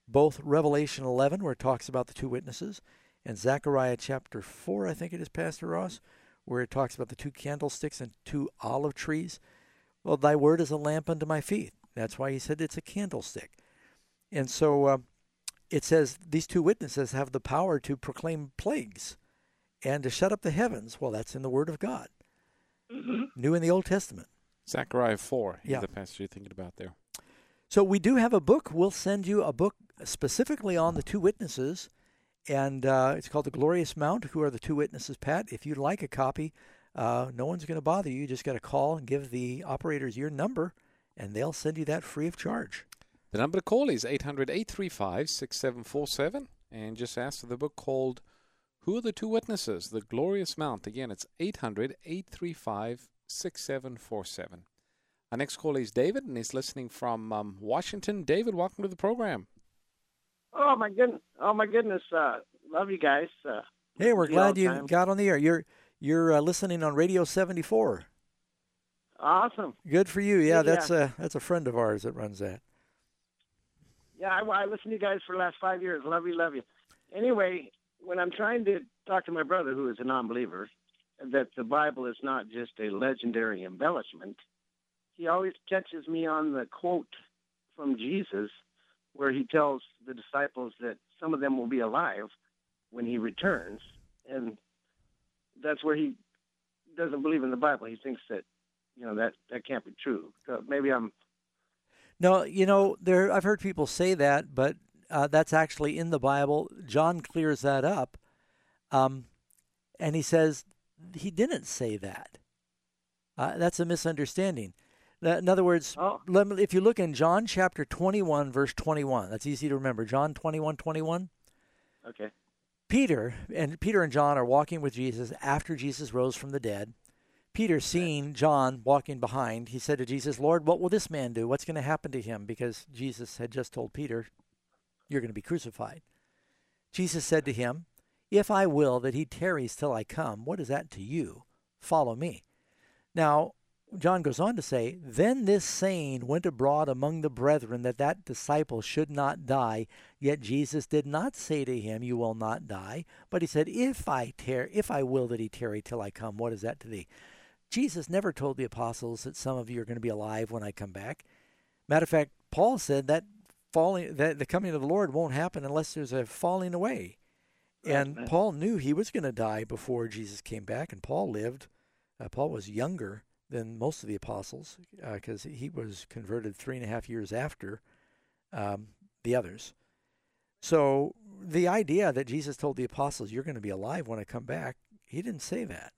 both Revelation eleven, where it talks about the two witnesses, and Zechariah chapter four, I think it is, Pastor Ross, where it talks about the two candlesticks and two olive trees. Well, thy word is a lamp unto my feet. That's why he said it's a candlestick. And so uh, it says these two witnesses have the power to proclaim plagues and to shut up the heavens. Well, that's in the Word of God. Mm-hmm. New in the Old Testament. Zechariah four is yeah. the passage you're thinking about there. So we do have a book. We'll send you a book specifically on the two witnesses, and uh, it's called The Glorious Mount. Who are the two witnesses, Pat? If you'd like a copy, uh, no one's going to bother you. You just got to call and give the operators your number, and they'll send you that free of charge. The number to call is eight hundred, eight three five, six seven four seven, and just ask for the book called Who Are the Two Witnesses? The Glorious Mount. Again, it's eight hundred, eight three five, six seven four seven. Our next caller is David, and he's listening from um, Washington. David, welcome to the program. Oh, my goodness. Oh, my goodness. Uh, love you guys. Uh, hey, we're glad you time. got on the air. You're You're uh, listening on Radio seventy-four. Awesome. Good for you. Yeah, Yeah. that's a that's a friend of ours that runs that. Yeah, I, I listened to you guys for the last five years. Love you, love you. Anyway, when I'm trying to talk to my brother, who is a non-believer, that the Bible is not just a legendary embellishment, he always catches me on the quote from Jesus where he tells the disciples that some of them will be alive when he returns. And that's where he doesn't believe in the Bible. He thinks that, you know, that, that can't be true. So maybe I'm... No, you know, there. I've heard people say that, but uh, that's actually in the Bible. John clears that up, um, and he says he didn't say that. Uh, that's a misunderstanding. In other words, oh. let me, if you look in John chapter twenty-one, verse twenty-one, that's easy to remember. John twenty-one, twenty-one. Okay. Peter and Peter and John are walking with Jesus after Jesus rose from the dead. Peter, seeing John walking behind, he said to Jesus, Lord, what will this man do? What's going to happen to him? Because Jesus had just told Peter, you're going to be crucified. Jesus said to him, if I will that he tarries till I come, what is that to you? Follow me. Now, John goes on to say, then this saying went abroad among the brethren that that disciple should not die. Yet Jesus did not say to him, you will not die. But he said, if I tar- if I will that he tarry till I come, what is that to thee? Jesus never told the apostles that some of you are going to be alive when I come back. Matter of fact, Paul said that falling, that the coming of the Lord won't happen unless there's a falling away. And right. Paul knew he was going to die before Jesus came back, and Paul lived. Uh, Paul was younger than most of the apostles because uh, he was converted three and a half years after um, the others. So the idea that Jesus told the apostles, you're going to be alive when I come back, he didn't say that.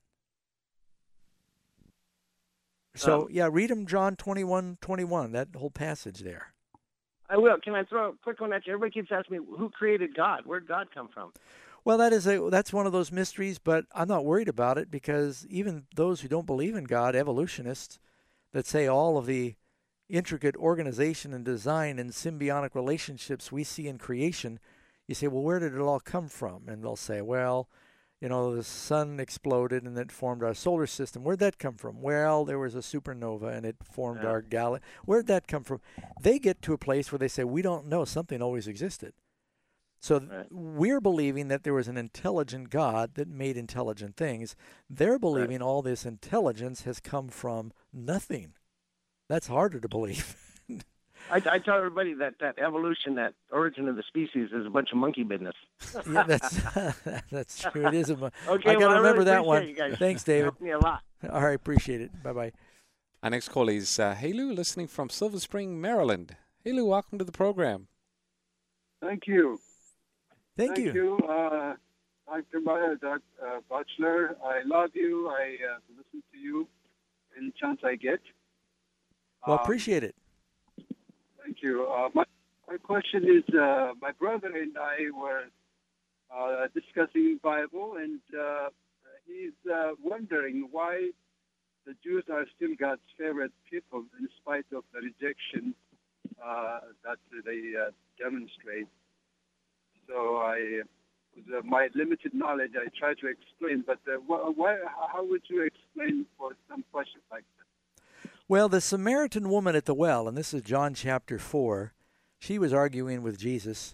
So, Um, yeah, read him John twenty-one, twenty-one, that whole passage there. I will. Can I throw a quick one at you? Everybody keeps asking me, who created God? Where did God come from? Well, that is a that's one of those mysteries, but I'm not worried about it because even those who don't believe in God, evolutionists that say all of the intricate organization and design and symbiotic relationships we see in creation, you say, well, where did it all come from? And they'll say, well, you know, the sun exploded and it formed our solar system. Where'd that come from? Well, there was a supernova and it formed Yeah. our galaxy. Where'd that come from? They get to a place where they say, we don't know. Something always existed. So th- Right. we're believing that there was an intelligent God that made intelligent things. They're believing all this intelligence has come from nothing. That's harder to believe. I, I tell everybody that, that evolution, that origin of the species is a bunch of monkey business. Yeah, that's that's true. It is a. mo- Okay, I got to well, I remember really that appreciate one. you guys. Thanks, David. Helped me a lot. All right, appreciate it. Bye bye. Our next call is uh, Helu, listening from Silver Spring, Maryland. Helu, welcome to the program. Thank you. Thank, Thank you, uh, Doctor Ba- Doc, uh, Butler. I love you. I uh, listen to you any chance I get. Well, Um, appreciate it. Thank you. Uh, my, my question is, uh, my brother and I were uh, discussing Bible, and uh, he's uh, wondering why the Jews are still God's favorite people in spite of the rejection uh, that they uh, demonstrate. So I, with uh, my limited knowledge, I try to explain. But uh, wh- why? How would you explain for some questions like that? Well, the Samaritan woman at the well, and this is John chapter four, she was arguing with Jesus,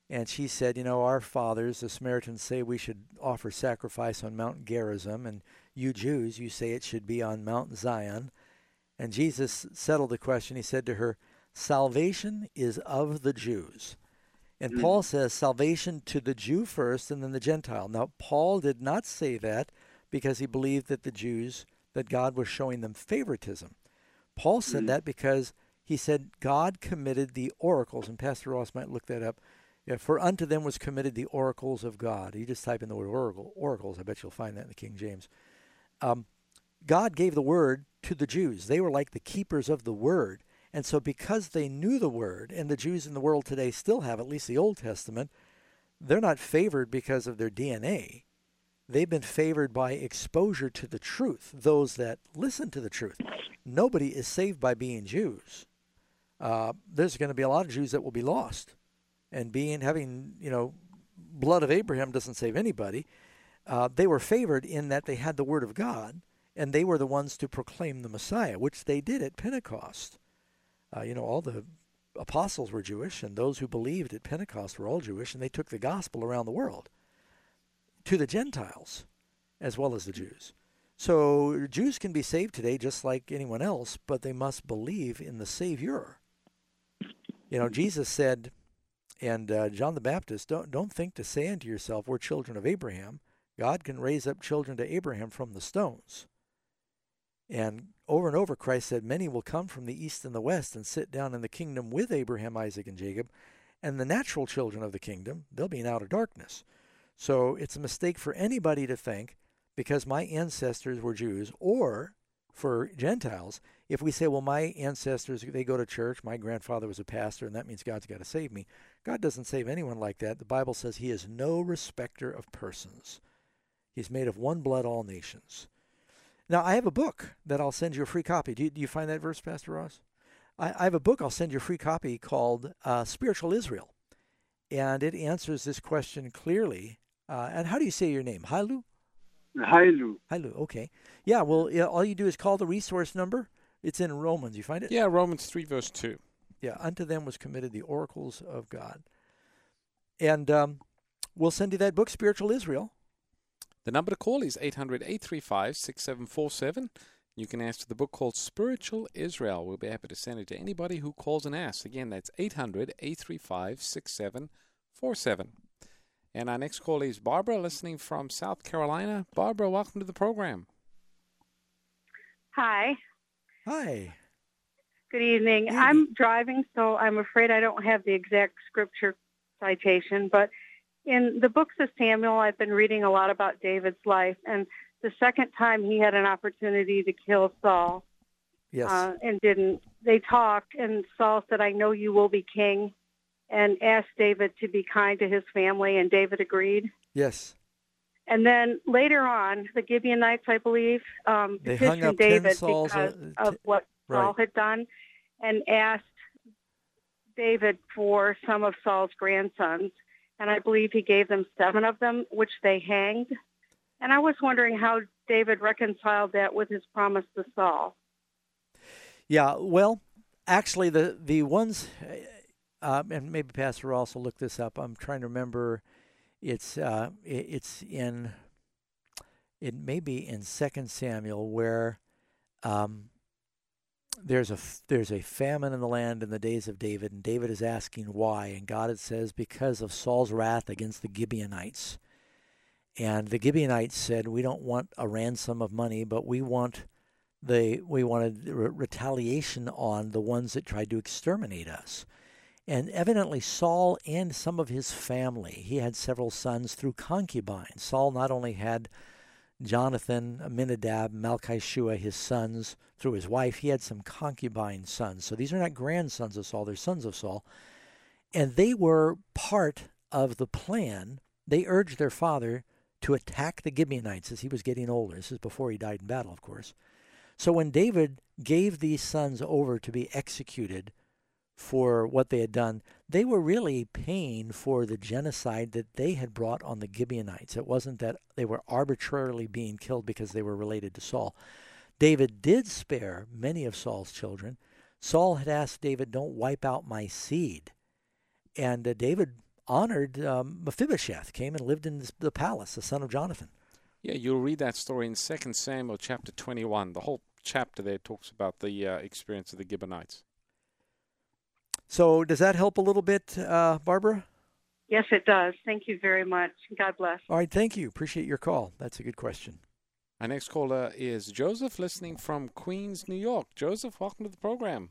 And she said, you know, our fathers, the Samaritans, say we should offer sacrifice on Mount Gerizim, and you Jews, you say it should be on Mount Zion. And Jesus settled the question. He said to her, salvation is of the Jews. And mm. Paul says salvation to the Jew first and then the Gentile. Now, Paul did not say that because he believed that the Jews, that God was showing them favoritism. Paul said mm. that because he said God committed the oracles, and Pastor Ross might look that up. Yeah, for unto them was committed the oracles of God. You just type in the word oracle, oracles. I bet you'll find that in the King James. Um, God gave the word to the Jews. They were like the keepers of the word. And so because they knew the word, and the Jews in the world today still have, at least the Old Testament, they're not favored because of their D N A. They've been favored by exposure to the truth, those that listen to the truth. Nobody is saved by being Jews. Uh, there's going to be a lot of Jews that will be lost. And being having, you know, blood of Abraham doesn't save anybody. Uh, they were favored in that they had the word of God, and they were the ones to proclaim the Messiah, which they did at Pentecost. Uh, you know, all the apostles were Jewish, and those who believed at Pentecost were all Jewish, and they took the gospel around the world to the Gentiles as well as the Jews. So Jews can be saved today just like anyone else, but they must believe in the Savior. You know, Jesus said, and uh, John the Baptist, don't don't think to say unto yourself, we're children of Abraham. God can raise up children to Abraham from the stones. And over and over, Christ said, many will come from the east and the west and sit down in the kingdom with Abraham, Isaac, and Jacob. And the natural children of the kingdom, they'll be in outer darkness. So it's a mistake for anybody to think, because my ancestors were Jews, or for Gentiles, if we say, well, my ancestors, they go to church, my grandfather was a pastor, and that means God's got to save me. God doesn't save anyone like that. The Bible says he is no respecter of persons. He's made of one blood all nations. Now, I have a book that I'll send you a free copy. Do you, do you find that verse, Pastor Ross? I, I have a book I'll send you a free copy called uh, Spiritual Israel. And it answers this question clearly. Uh, and how do you say your name? Hailu? Hailu. Hailu, okay. Yeah, well, yeah, all you do is call the resource number. It's in Romans. You find it? Yeah, Romans three, verse two. Yeah, unto them was committed the oracles of God. And um, we'll send you that book, Spiritual Israel. The number to call is eight hundred, eight three five, six seven four seven. You can ask for the book called Spiritual Israel. We'll be happy to send it to anybody who calls and asks. Again, that's eight hundred, eight three five, six seven four seven. And our next call is Barbara, listening from South Carolina. Barbara, welcome to the program. Hi. Hi. Good evening. Evening. I'm driving, so I'm afraid I don't have the exact scripture citation, but in the books of Samuel, I've been reading a lot about David's life, and the second time he had an opportunity to kill Saul, yes, uh, and didn't. They talked, and Saul said, I know you will be king, and asked David to be kind to his family, and David agreed. Yes. And then later on, the Gibeonites, I believe, um, they hung petitioned up David Saul's, because uh, t- of what right. Saul had done, and asked David for some of Saul's grandsons. And I believe he gave them seven of them, which they hanged. And I was wondering how David reconciled that with his promise to Saul. Yeah, well, actually, the, the ones, uh, and maybe Pastor Ross will look this up. I'm trying to remember. It's uh, it, it's in, it may be in Second Samuel where um, there's a there's a famine in the land in the days of David, and David is asking why, and God, it says, because of Saul's wrath against the Gibeonites. And the Gibeonites said, we don't want a ransom of money, but we want the we wanted re- retaliation on the ones that tried to exterminate us. And evidently Saul and some of his family, he had several sons through concubines. Saul not only had Jonathan, Aminadab, Malchishua, his sons, through his wife, he had some concubine sons. So these are not grandsons of Saul, they're sons of Saul. And they were part of the plan. They urged their father to attack the Gibeonites as he was getting older. This is before he died in battle, of course. So when David gave these sons over to be executed for what they had done, they were really paying for the genocide that they had brought on the Gibeonites. It wasn't that they were arbitrarily being killed because they were related to Saul. David did spare many of Saul's children. Saul had asked David, don't wipe out my seed. And uh, David honored um, Mephibosheth, came and lived in the palace, the son of Jonathan. Yeah, you'll read that story in Second Samuel chapter twenty-one. The whole chapter there talks about the uh, experience of the Gibeonites. So does that help a little bit, uh, Barbara? Yes, it does. Thank you very much. God bless. All right, thank you. Appreciate your call. That's a good question. Our next caller is Joseph, listening from Queens, New York. Joseph, welcome to the program.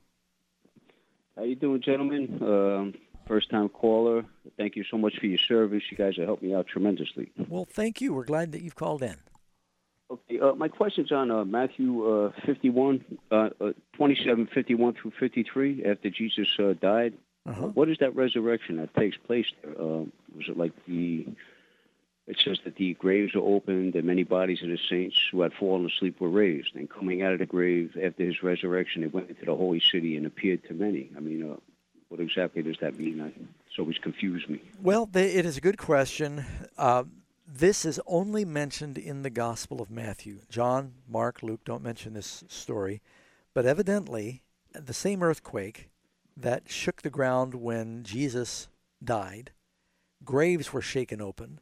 How you doing, gentlemen? Um, first-time caller. Thank you so much for your service. You guys have helped me out tremendously. Well, thank you. We're glad that you've called in. Okay, uh, my question's on uh, Matthew uh, fifty-one, uh, uh, twenty-seven, fifty-one through fifty-three, after Jesus uh, died. Uh-huh. What is that resurrection that takes place there? Uh, was it like the... It says that the graves are opened and many bodies of the saints who had fallen asleep were raised. And coming out of the grave after his resurrection, they went into the holy city and appeared to many. I mean, uh, what exactly does that mean? I, it's always confused me. Well, they, it is a good question. Uh, this is only mentioned in the Gospel of Matthew. John, Mark, Luke don't mention this story. But evidently, the same earthquake that shook the ground when Jesus died, graves were shaken open.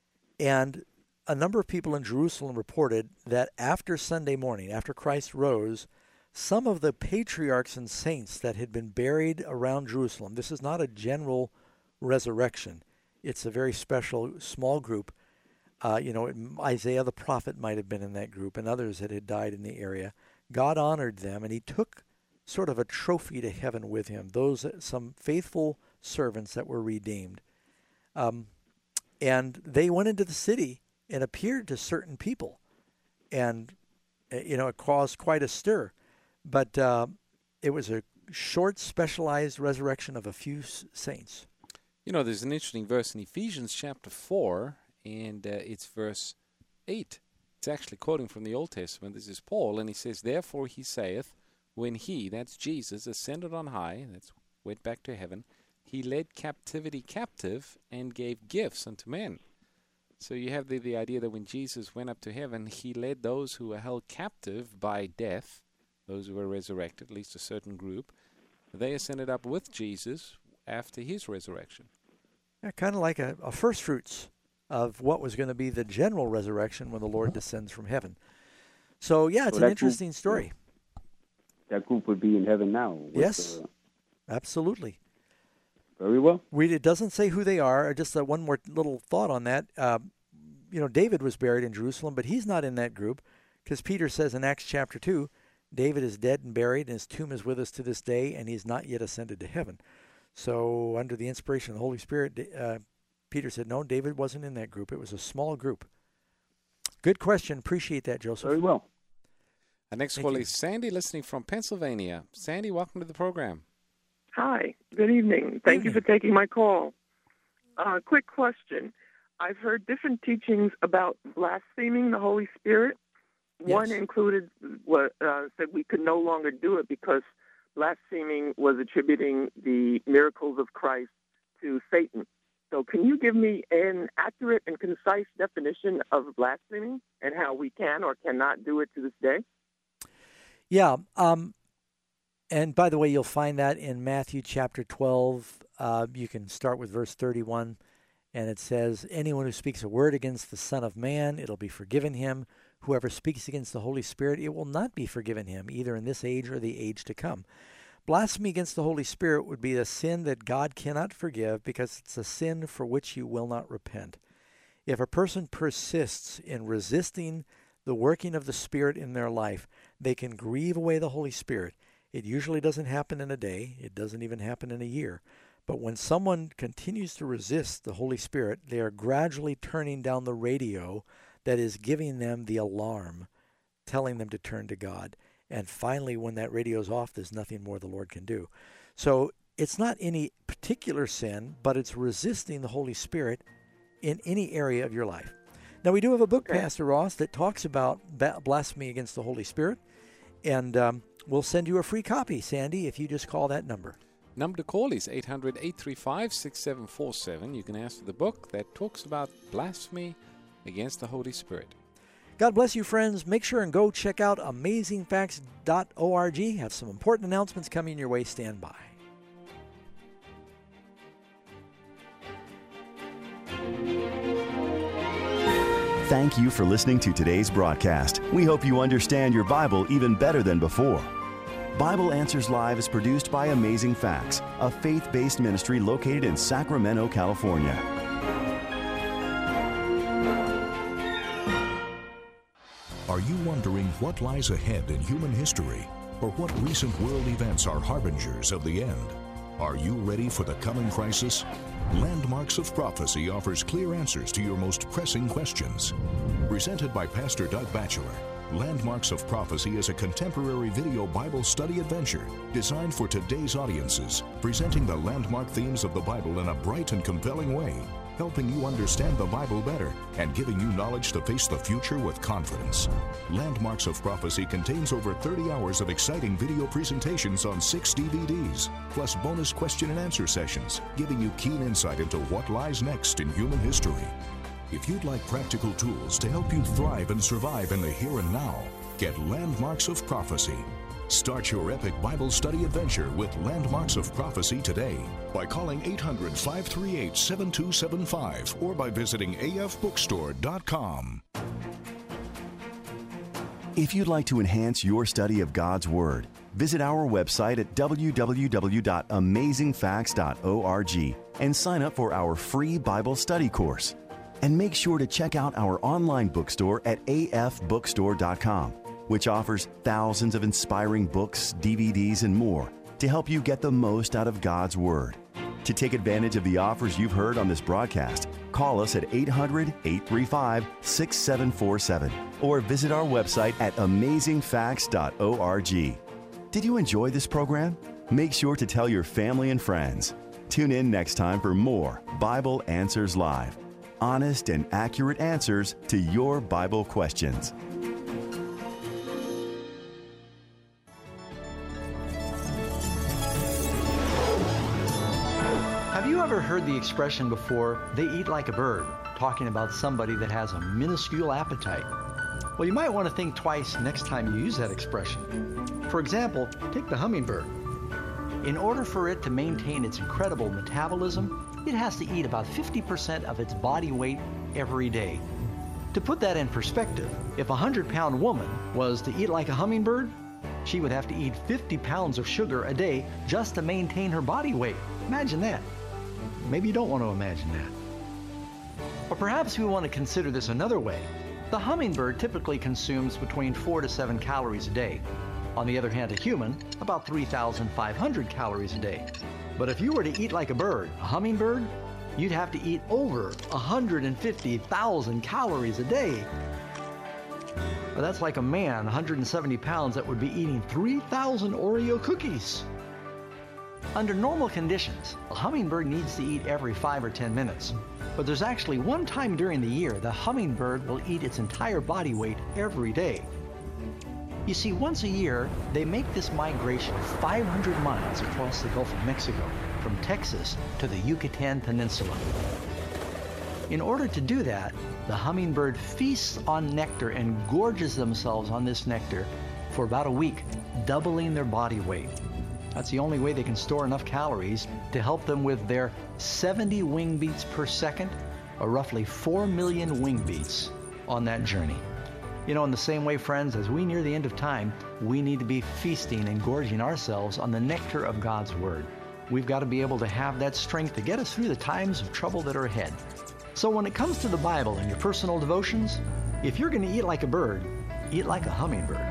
And a number of people in Jerusalem reported that after Sunday morning, after Christ rose, some of the patriarchs and saints that had been buried around Jerusalem, this is not a general resurrection, it's a very special small group. Uh, you know, Isaiah the prophet might have been in that group and others that had died in the area. God honored them, and he took sort of a trophy to heaven with him, those some faithful servants that were redeemed. Um And they went into the city and appeared to certain people. And, you know, it caused quite a stir. But uh, it was a short, specialized resurrection of a few saints. You know, there's an interesting verse in Ephesians chapter four, and uh, it's verse eight. It's actually quoting from the Old Testament. This is Paul, and he says, "Therefore he saith, when he," that's Jesus, "ascended on high," that's went back to heaven, "he led captivity captive and gave gifts unto men." So you have the, the idea that when Jesus went up to heaven, he led those who were held captive by death, those who were resurrected, at least a certain group. They ascended up with Jesus after his resurrection. Yeah, kind of like a, a first fruits of what was going to be the general resurrection when the Lord descends from heaven. So, yeah, it's so an interesting group, story. That group would be in heaven now. With, yes, uh, absolutely. Very well. We, it doesn't say who they are. Just uh, one more little thought on that. Uh, you know, David was buried in Jerusalem, but he's not in that group because Peter says in Acts chapter two, David is dead and buried, and his tomb is with us to this day, and he's not yet ascended to heaven. So under the inspiration of the Holy Spirit, uh, Peter said, no, David wasn't in that group. It was a small group. Good question. Appreciate that, Joseph. Very well. Our next Thank call you. is Sandy, listening from Pennsylvania. Sandy, welcome to the program. Hi, good evening. Thank you for taking my call. Uh, quick question. I've heard different teachings about blaspheming the Holy Spirit. Yes. One included what uh, said we could no longer do it because blaspheming was attributing the miracles of Christ to Satan. So can you give me an accurate and concise definition of blaspheming and how we can or cannot do it to this day? Yeah. Um, and by the way, you'll find that in Matthew chapter twelve. Uh, you can start with verse thirty-one, and it says, anyone who speaks a word against the Son of Man, it'll be forgiven him. Whoever speaks against the Holy Spirit, it will not be forgiven him, either in this age or the age to come. Blasphemy against the Holy Spirit would be a sin that God cannot forgive because it's a sin for which you will not repent. If a person persists in resisting the working of the Spirit in their life, they can grieve away the Holy Spirit. It usually doesn't happen in a day. It doesn't even happen in a year. But when someone continues to resist the Holy Spirit, they are gradually turning down the radio that is giving them the alarm, telling them to turn to God. And finally, when that radio's off, there's nothing more the Lord can do. So it's not any particular sin, but it's resisting the Holy Spirit in any area of your life. Now, we do have a book, okay, Pastor Ross, that talks about blasphemy against the Holy Spirit. And um, we'll send you a free copy, Sandy, if you just call that number. Number to call is eight hundred, eight three five, six seven four seven. You can ask for the book that talks about blasphemy against the Holy Spirit. God bless you, friends. Make sure and go check out amazing facts dot org. Have some important announcements coming your way. Stand by. Thank you for listening to today's broadcast. We hope you understand your Bible even better than before. Bible Answers Live is produced by Amazing Facts, a faith-based ministry located in Sacramento, California. Are you wondering what lies ahead in human history, or what recent world events are harbingers of the end? Are you ready for the coming crisis? Landmarks of Prophecy offers clear answers to your most pressing questions. Presented by Pastor Doug Batchelor, Landmarks of Prophecy is a contemporary video Bible study adventure designed for today's audiences, presenting the landmark themes of the Bible in a bright and compelling way, helping you understand the Bible better and giving you knowledge to face the future with confidence. Landmarks of Prophecy contains over thirty hours of exciting video presentations on six D V Ds, plus bonus question and answer sessions, giving you keen insight into what lies next in human history. If you'd like practical tools to help you thrive and survive in the here and now, get Landmarks of Prophecy. Start your epic Bible study adventure with Landmarks of Prophecy today by calling eight hundred, five three eight, seven two seven five or by visiting A F bookstore dot com. If you'd like to enhance your study of God's Word, visit our website at w w w dot amazing facts dot org and sign up for our free Bible study course. And make sure to check out our online bookstore at A F bookstore dot com, which offers thousands of inspiring books, D V Ds, and more to help you get the most out of God's Word. To take advantage of the offers you've heard on this broadcast, call us at eight hundred, eight three five, six seven four seven or visit our website at amazing facts dot org. Did you enjoy this program? Make sure to tell your family and friends. Tune in next time for more Bible Answers Live. Honest and accurate answers to your Bible questions. Have you ever heard the expression before, they eat like a bird, talking about somebody that has a minuscule appetite? Well, you might want to think twice next time you use that expression. For example, take the hummingbird. In order for it to maintain its incredible metabolism, it has to eat about fifty percent of its body weight every day. To put that in perspective, if a one hundred pound woman was to eat like a hummingbird, she would have to eat fifty pounds of sugar a day just to maintain her body weight. Imagine that. Maybe you don't want to imagine that. Or perhaps we want to consider this another way. The hummingbird typically consumes between four to seven calories a day. On the other hand, a human, about three thousand five hundred calories a day. But if you were to eat like a bird, a hummingbird, you'd have to eat over one hundred fifty thousand calories a day. Well, that's like a man, one hundred seventy pounds, that would be eating three thousand Oreo cookies. Under normal conditions, a hummingbird needs to eat every five or ten minutes. But there's actually one time during the year the hummingbird will eat its entire body weight every day. You see, once a year, they make this migration of five hundred miles across the Gulf of Mexico, from Texas to the Yucatan Peninsula. In order to do that, the hummingbird feasts on nectar and gorges themselves on this nectar for about a week, doubling their body weight. That's the only way they can store enough calories to help them with their seventy wing beats per second, or roughly four million wing beats on that journey. You know, in the same way, friends, as we near the end of time, we need to be feasting and gorging ourselves on the nectar of God's Word. We've got to be able to have that strength to get us through the times of trouble that are ahead. So when it comes to the Bible and your personal devotions, if you're going to eat like a bird, eat like a hummingbird.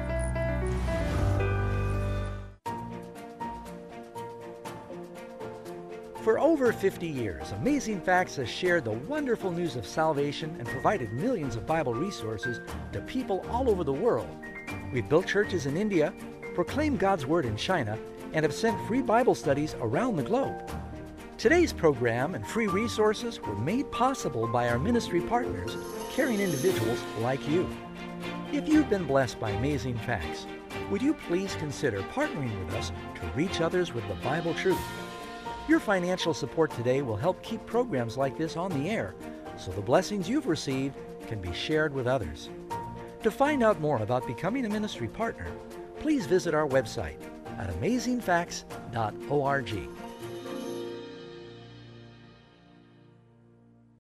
For over fifty years, Amazing Facts has shared the wonderful news of salvation and provided millions of Bible resources to people all over the world. We've built churches in India, proclaimed God's Word in China, and have sent free Bible studies around the globe. Today's program and free resources were made possible by our ministry partners, caring individuals like you. If you've been blessed by Amazing Facts, would you please consider partnering with us to reach others with the Bible truth? Your financial support today will help keep programs like this on the air, so the blessings you've received can be shared with others. To find out more about becoming a ministry partner, please visit our website at amazing facts dot org.